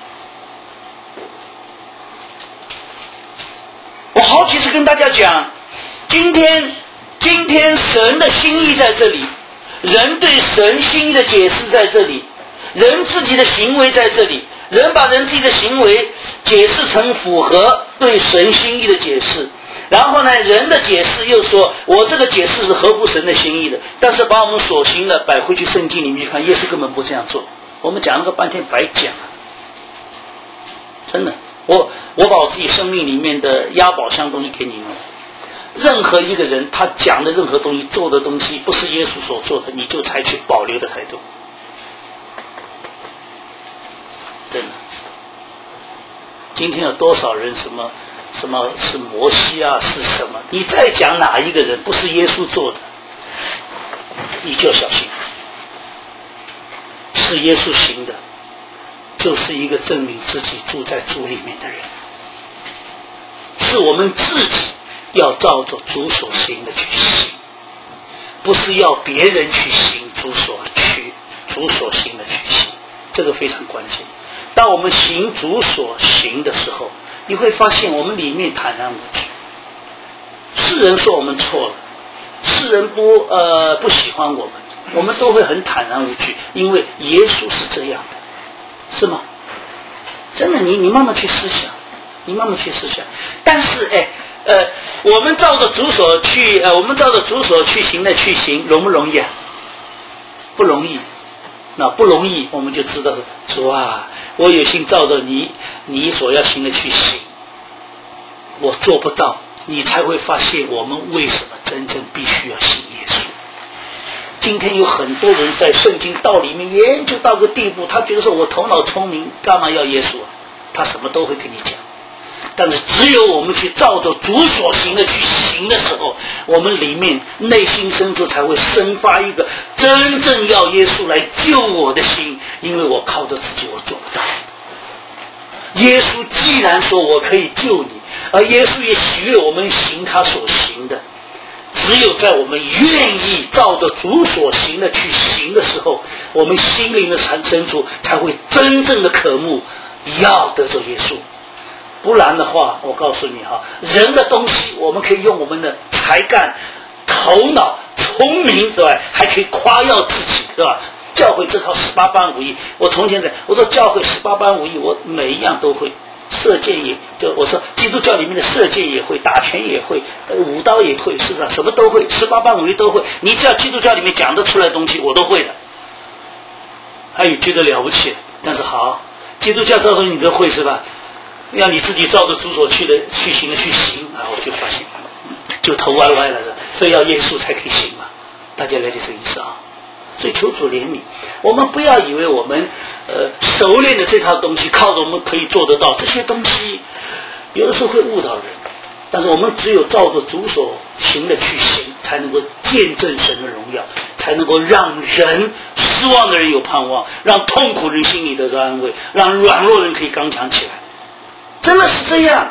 我好几次跟大家讲，今天神的心意在这里，人对神心意的解释在这里，人自己的行为在这里，人把人自己的行为解释成符合对神心意的解释，然后呢，人的解释又说我这个解释是合乎神的心意的，但是把我们所行的摆回去圣经里面去看，耶稣根本不这样做，我们讲了个半天白讲了，真的。我把我自己生命里面的押宝箱东西给你们，任何一个人他讲的任何东西做的东西不是耶稣所做的，你就采取保留的态度，真的。 今天有多少人什么是摩西啊，是什么？你再讲哪一个人不是耶稣做的，你就小心。是耶稣行的，就是一个证明自己住在主里面的人。是我们自己要照着主所行的去行，不是要别人去行主所行的去行。这个非常关键。当我们行主所行的时候，你会发现我们里面坦然无惧。世人说我们错了，世人不喜欢我们都会很坦然无惧，因为耶稣是这样的，是吗？真的，你慢慢去思想，但是我们照着主所去行的去行，容不容易啊？不容易。那不容易，我们就知道说，主啊，我有心照着你所要行的去行，我做不到，你才会发现我们为什么真正必须要信耶稣。今天有很多人在圣经道里面研究到个地步，他觉得说我头脑聪明，干嘛要耶稣啊？他什么都会跟你讲。但是只有我们去照着主所行的去行的时候，我们里面内心深处才会生发一个真正要耶稣来救我的心，因为我靠着自己我做不到。耶稣既然说我可以救你，而耶稣也喜悦我们行他所行的，只有在我们愿意照着主所行的去行的时候，我们心灵的深处才会真正的渴慕要得着耶稣。不然的话，我告诉你哈，人的东西我们可以用我们的才干、头脑、聪明，对吧？还可以夸耀自己，对吧？教会这套18般武艺，我从前我说教会18般武艺，我每一样都会，射箭也，就我说基督教里面的射箭也会，打拳也会，舞刀也会，是吧？什么都会，18般武艺都会。你只要基督教里面讲得出来的东西，我都会的。还有觉得了不起，但是好，基督教照着你都会是吧？让你自己照着主所去行的去行啊，我就发现就头歪歪了，非要耶稣才可以行嘛。大家了解这个意思啊？所以求主怜悯，我们不要以为我们熟练的这套东西靠着我们可以做得到，这些东西有的时候会误导人。但是我们只有照着主所行的去行，才能够见证神的荣耀，才能够让人失望的人有盼望，让痛苦人心里得到安慰，让软弱人可以刚强起来。真的是这样，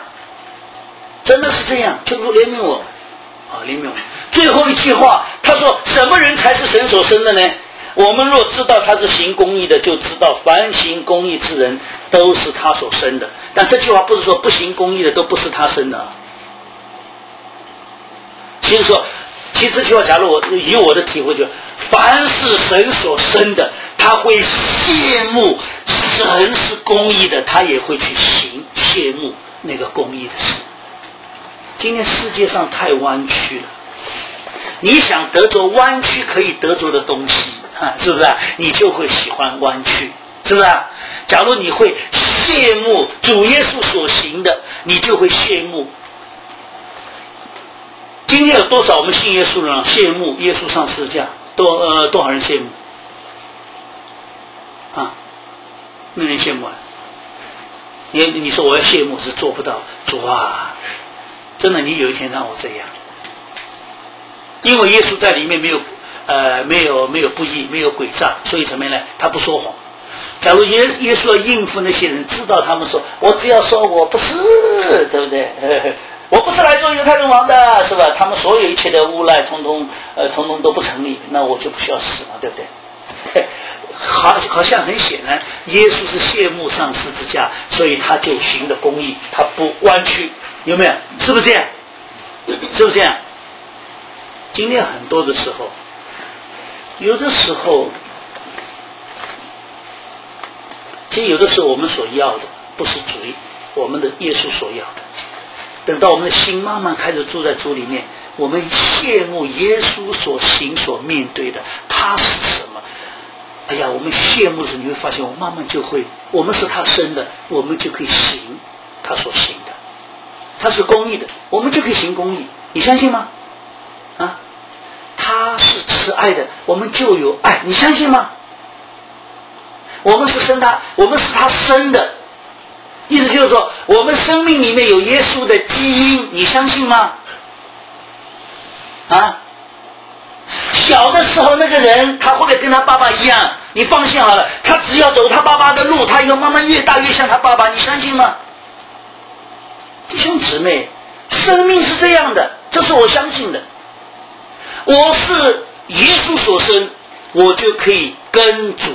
求主怜悯我们啊，怜悯我们。最后一句话，他说什么人才是神所生的呢？我们若知道他是行公义的，就知道凡行公义之人都是他所生的。但这句话不是说不行公义的都不是他生的啊。其实这句话，假如以我的体会，就凡是神所生的，他会羡慕神是公义的，他也会去羡慕那个公义的事。今天世界上太弯曲了，你想得着弯曲可以得着的东西，是不是啊？你就会喜欢弯曲，是不是啊？假如你会羡慕主耶稣所行的，你就会羡慕。今天有多少我们信耶稣的人羡慕耶稣上十字架？多少人羡慕啊？没人羡慕啊？你说我要羡慕是做不到。主啊，真的你有一天让我这样，因为耶稣在里面没有不义，没有诡诈，所以怎么样呢？他不说谎。假如耶稣要应付那些人，知道他们说我只要说我不是，对不对？我不是来做犹太人王的，是吧？他们所有一切的诬赖统统都不成立，那我就不需要死了，对不对？好像很显然耶稣是羡慕上十字架，所以他就行的公义，他不弯曲，有没有？是不是这样？是不是这样？今天很多的时候，有的时候我们所要的不是主我们的耶稣所要的。等到我们的心慢慢开始住在主里面，我们羡慕耶稣所行所面对的，他是什么？哎呀，我们羡慕时你会发现，我慢慢就会，我们是他生的，我们就可以行他所行的。他是公义的，我们就可以行公义，你相信吗？啊，他是慈爱的，我们就有爱，你相信吗？我们是他生的， 意思就是说，我们生命里面有耶稣的基因，你相信吗？啊？小的时候那个人，他会不会跟他爸爸一样？你放心好了，他只要走他爸爸的路，他以后慢慢越大越像他爸爸，你相信吗？弟兄姊妹，生命是这样的，这是我相信的。我是耶稣所生，我就可以跟主，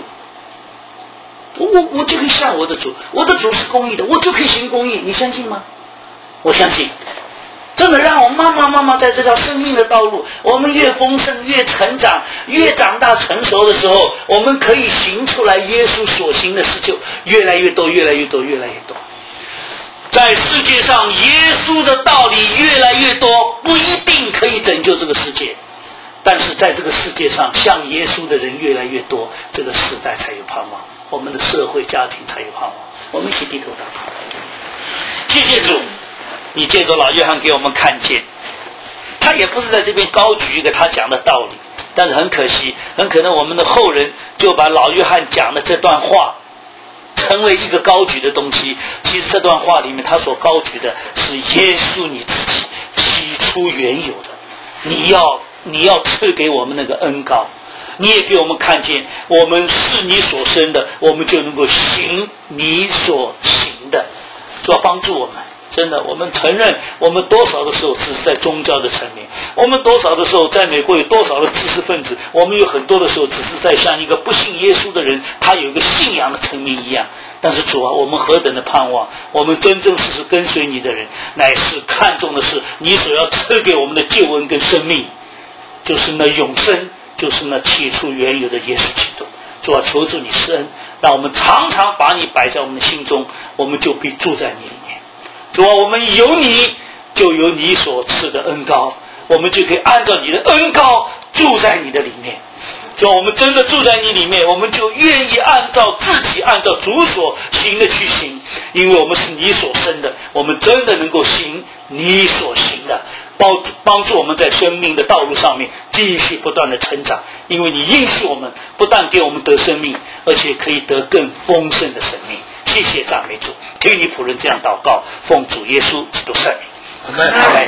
我就可以像我的主，我的主是公义的，我就可以行公义，你相信吗？我相信。真的让我慢慢在这条生命的道路，我们越丰盛越成长，越长大成熟的时候，我们可以行出来耶稣所行的事就越来越多越来越多越来越多。在世界上耶稣的道理越来越多，不一定可以拯救这个世界，但是在这个世界上像耶稣的人越来越多，这个时代才有盼望，我们的社会家庭才有盼望。我们一起低头祷告。谢谢主，你借着老约翰给我们看见，他也不是在这边高举一个他讲的道理，但是很可惜，很可能我们的后人就把老约翰讲的这段话成为一个高举的东西。其实这段话里面他所高举的是耶稣你自己起初原有的，你要赐给我们那个恩膏，你也给我们看见我们是你所生的，我们就能够行你所行的。主要帮助我们，真的，我们承认我们多少的时候只是在宗教的层面，我们多少的时候在美国有多少的知识分子，我们有很多的时候只是在像一个不信耶稣的人他有一个信仰的层面一样。但是主啊，我们何等的盼望，我们真正是跟随你的人，乃是看重的是你所要赐给我们的救恩跟生命，就是那永生，就是那起初原有的耶稣基督。主啊，求主你施恩，让我们常常把你摆在我们的心中，我们就必住在你里面。主啊，我们有你就有你所赐的恩膏，我们就可以按照你的恩膏住在你的里面。主啊，我们真的住在你里面，我们就愿意按照自己按照主所行的去行，因为我们是你所生的，我们真的能够行你所行的，帮助我们在生命的道路上面继续不断的成长。因为你应许我们不但给我们得生命，而且可以得更丰盛的生命。谢谢赞美主，听你仆人这样祷告，奉主耶稣基督圣名。阿们。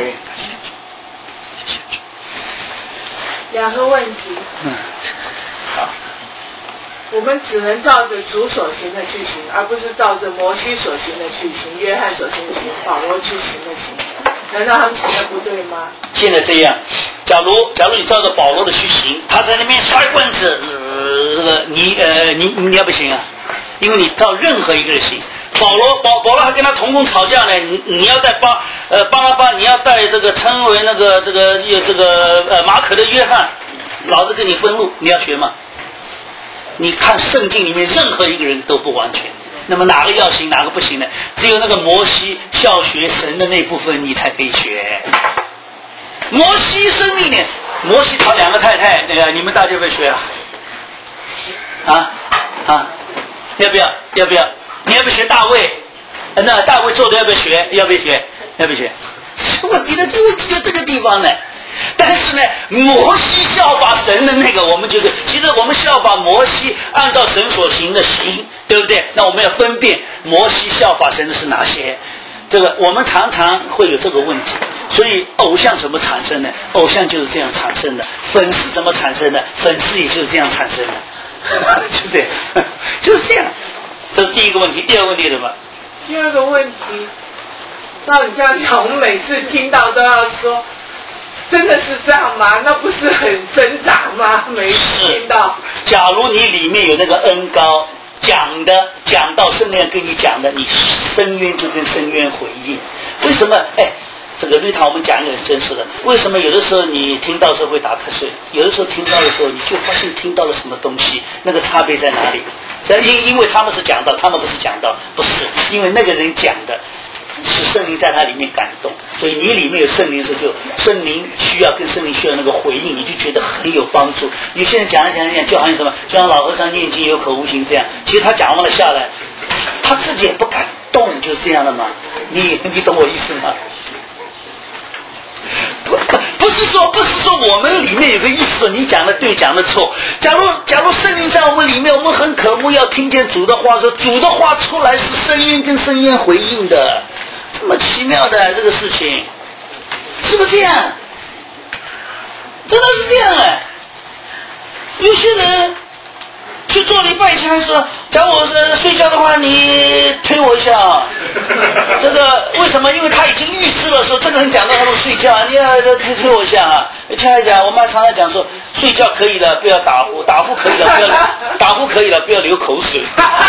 两个问题。 好。 我们只能照着主所行的去行，而不是照着摩西所行的去行，约翰所行的行，保罗去行的行。难道他们行的不对吗？ 现在这样，假如你照着保罗的去行，他在那边摔棍子，这个你要不行啊？因为你照任何一个人行。保罗还跟他同工吵架呢，你要带巴拉巴，你要带这个称为这个马可的约翰，老子跟你分路，你要学吗？你看圣经里面任何一个人都不完全，那么哪个要行哪个不行呢？只有那个摩西效学神的那部分你才可以学。摩西生命呢，摩西讨两个太太，你们大家要不要学啊？要不要？你要不要学大卫？那大卫做的要不要学？要不要学？问题的问题就这个地方呢。但是呢，摩西效法神的那个，我们就是，其实我们效法摩西，按照神所行的行，对不对？那我们要分辨摩西效法神的是哪些。这个我们常常会有这个问题。所以偶像怎么产生的？偶像就是这样产生的。粉丝怎么产生的？粉丝也就是这样产生的。就这样，就是这样。这是第一个问题。第二个问题是什么？ 第二个问题，照你这样讲，我们每次听到都要说，真的是这样吗？那不是很挣扎吗？每次听到。 假如你里面有那个恩膏，讲到圣灵跟你讲的，你深渊就跟深渊回应。为什么？这个绿堂我们讲一个很真实的，为什么有的时候你听到的时候会打瞌睡，有的时候听到的时候你就发现听到了什么东西，那个差别在哪里？因为他们是讲到，他们不是讲到，不是，因为那个人讲的是圣灵在他里面感动，所以你里面有圣灵的时候，就圣灵需要跟圣灵需要那个回应，你就觉得很有帮助。有些人讲就好像什么，就像老和尚念经有口无心这样，其实他讲完了下来，他自己也不敢动，就是这样的嘛。你懂我意思吗？不是说我们里面有个意思，你讲的对，讲的错。假如圣灵在我们里面，我们很渴慕要听见主的话，说主的话出来是深渊跟深渊回应的，这么奇妙的这个事情，是不是这样？真的是这样哎。有些人去做礼拜前说，假如我睡觉的话，你推我一下啊。这个为什么？因为他已经预知了说这个人讲到他们睡觉，你要推我一下啊。掐一下，我妈常常讲说，睡觉可以了，不要打呼；打呼可以了，不要流口水。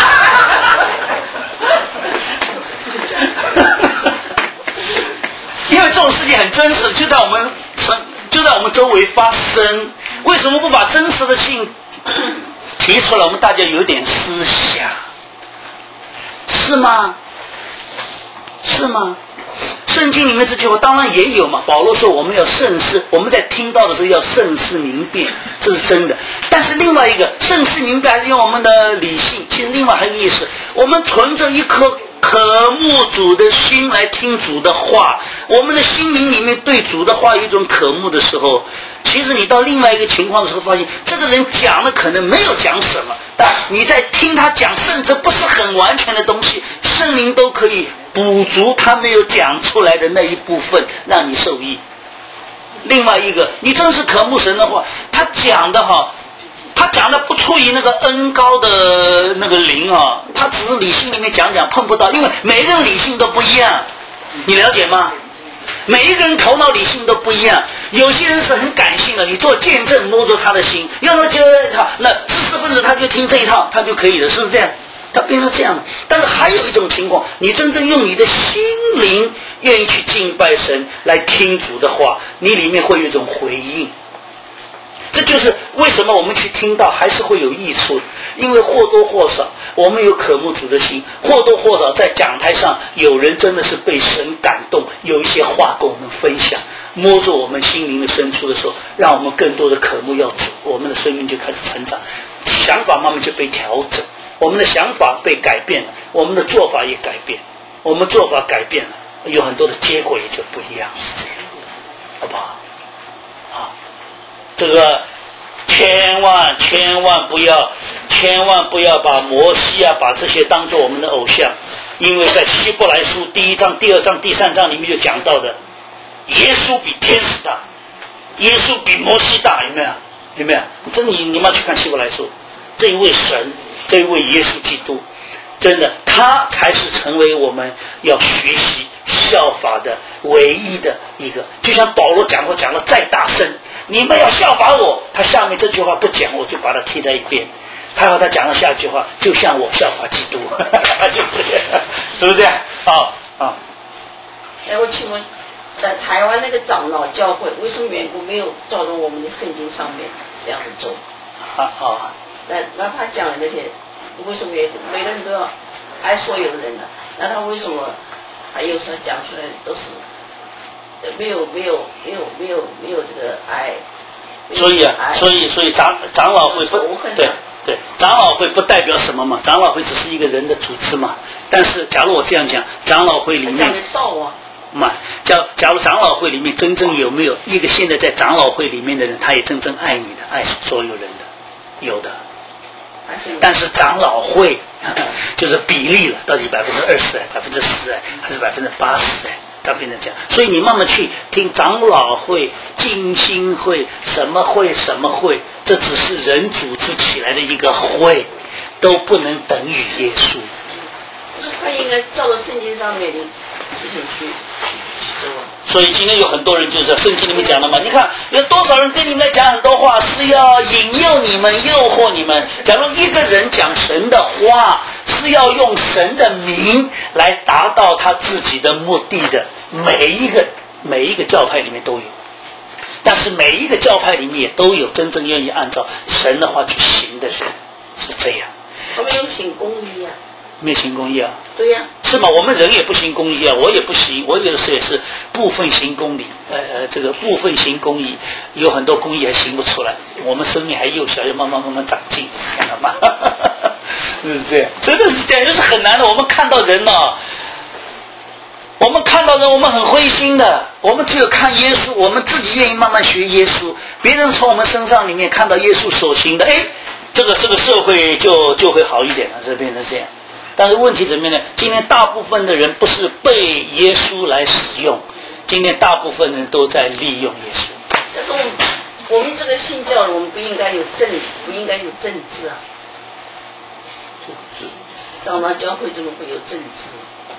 因为这种事情很真实，就在我们周围发生。为什么不把真实的性提出来？我们大家有点思想，是吗？是吗？圣经里面这句话当然也有嘛。保罗说我们要慎思，我们在听到的时候要慎思明辨，这是真的。但是另外一个慎思明辨还是用我们的理性，其实另外还有意思，我们存着一颗渴慕主的心来听主的话，我们的心灵里面对主的话有一种渴慕的时候，其实你到另外一个情况的时候，发现这个人讲的可能没有讲什么，但你在听他讲，甚至不是很完全的东西，圣灵都可以补足他没有讲出来的那一部分，让你受益。另外一个，你真是渴慕神的话，他讲的不出于那个恩高的那个灵啊，他只是理性里面讲碰不到，因为每个人理性都不一样，你了解吗？每一个人头脑理性都不一样，有些人是很感性的，你做见证摸着他的心，要么觉得他那知识分子他就听这一套，他就可以了，是不是这样？他变成这样。但是还有一种情况，你真正用你的心灵愿意去敬拜神来听主的话，你里面会有一种回应。这就是为什么我们去听到还是会有益处，因为或多或少我们有渴慕主的心，或多或少在讲台上有人真的是被神感动，有一些话跟我们分享，摸着我们心灵的深处的时候，让我们更多的渴慕要主，我们的生命就开始成长，想法慢慢就被调整，我们的想法被改变了，我们的做法也改变，我们做法改变了，有很多的结果也就不一样，是这样，好不好？好，这个千万不要把摩西把这些当作我们的偶像，因为在希伯来书第1章、第2章、第3章里面就讲到的，耶稣比天使大，耶稣比摩西大，有没有？有没有？这你们要去看希伯来书，这一位神，这一位耶稣基督，真的他才是成为我们要学习效法的唯一的一个。就像保罗讲了再大声，你们要效法我，他下面这句话不讲，我就把它贴在一边。还好他讲了下一句话，就像我效法基督，就是这样，是不是这样？ 我请问，在台湾那个长老教会，为什么缘故没有照着我们的圣经上面这样子做？那他讲的那些，为什么缘故每个人都要爱所有的人呢？那他为什么还有时候讲出来都是没有这个爱？ 所以长老会不对，长老会不代表什么嘛？长老会只是一个人的组织嘛。但是假如我这样讲，长老会里面假如长老会里面真正有没有一个现在在长老会里面的人，他也真正爱你的，爱所有人的，有的。但是长老会就是比例了，到底20%、10%还是80%？它变成这样，所以你慢慢去听长老会、浸信会、什么会，这只是人组织起来的一个会，都不能等于耶稣。 他应该照着圣经上面的事情去做。 所以今天有很多人就是圣经里面讲的嘛，你看有多少人跟你们讲很多话，是要引诱你们、诱惑你们。假如一个人讲神的话，是要用神的名来达到他自己的目的的。每一个教派里面都有，但是每一个教派里面也都有真正愿意按照神的话去行的人，是这样。 他没有行公义啊？ 没有行公义啊？ 对呀。 是吗？我们人也不行公义啊，我也不行，我有的时候也是部分行公理，这个部分行公义，有很多公义还行不出来，我们生命还幼小，要慢慢长进，看到吗？是这样，真的是这样，就是很难的。我们看到人我们很灰心的， 我们只有看耶稣，我们自己愿意慢慢学耶稣，别人从我们身上里面看到耶稣所行的，哎，这个社会就会好一点了，这变成这样。但是问题怎么样呢？今天大部分的人不是被耶稣来使用，今天大部分人都在利用耶稣。 但是我们这个信教的，我们不应该有政治啊。长老教会怎么会有政治？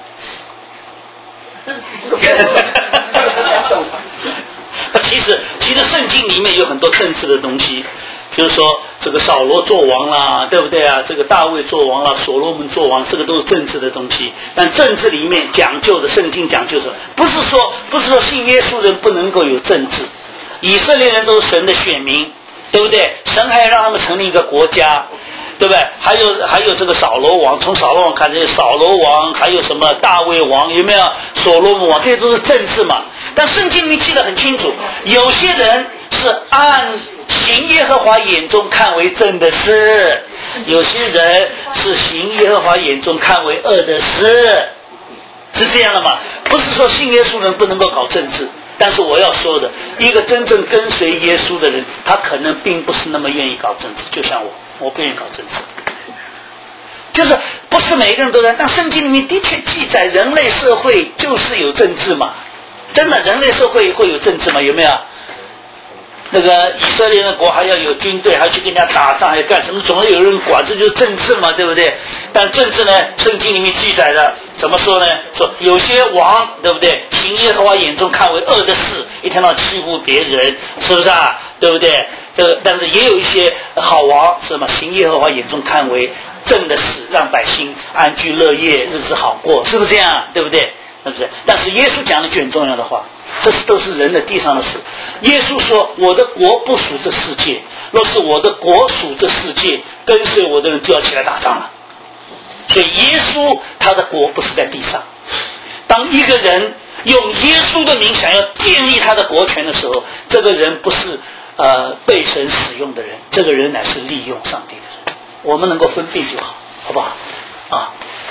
其实圣经里面有很多政治的东西，就是说这个扫罗做王啦，对不对啊？这个大卫做王啦，所罗门做王，这个都是政治的东西。但政治里面讲究的，圣经讲究的，不是说信耶稣人不能够有政治。以色列人都是神的选民，对不对？神还要让他们成立一个国家，对不对？还有这个扫罗王，从扫罗王看，这些扫罗王，还有什么大卫王，有没有所罗门王？这些都是政治嘛。但圣经里面记得很清楚，有些人是按行耶和华眼中看为正的事，有些人是行耶和华眼中看为恶的事，是这样的嘛？不是说信耶稣人不能够搞政治。但是我要说的，一个真正跟随耶稣的人，他可能并不是那么愿意搞政治，就像我不愿意搞政治，就是不是每个人都在。但圣经里面的确记载，人类社会就是有政治嘛，真的，人类社会会有政治吗？有没有？那个以色列的国还要有军队，还要去跟人家打仗，还要干什么？总要有人管，这就是政治嘛，对不对？但政治呢，圣经里面记载的怎么说呢？说有些王，对不对？行耶和华眼中看为恶的事，一天到晚欺负别人，是不是啊？对不对？但是也有一些好王，是吗？行耶和华眼中看为正的事，让百姓安居乐业，日子好过，是不是这样？对不对？是不是？但是耶稣讲了句很重要的话。这都是人的地上的事。耶稣说：“我的国不属这世界，若是我的国属这世界，跟随我的人就要起来打仗了。”所以耶稣他的国不是在地上。当一个人用耶稣的名想要建立他的国权的时候，这个人不是被神使用的人，这个人乃是利用上帝的人。我们能够分辨就好，好不好？啊。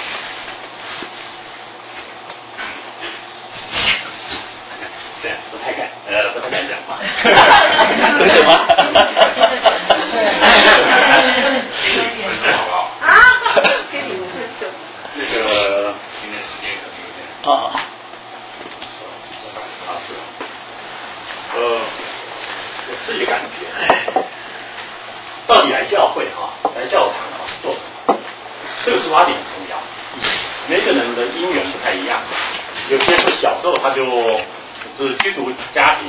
不太敢讲话。 为什么？ 那个今天时间可能有点啊。 我自己感觉，到底来教会来教堂做什么？这个出发点很重要。每个人的因缘不太一样，有些是小时候他就是居住家庭。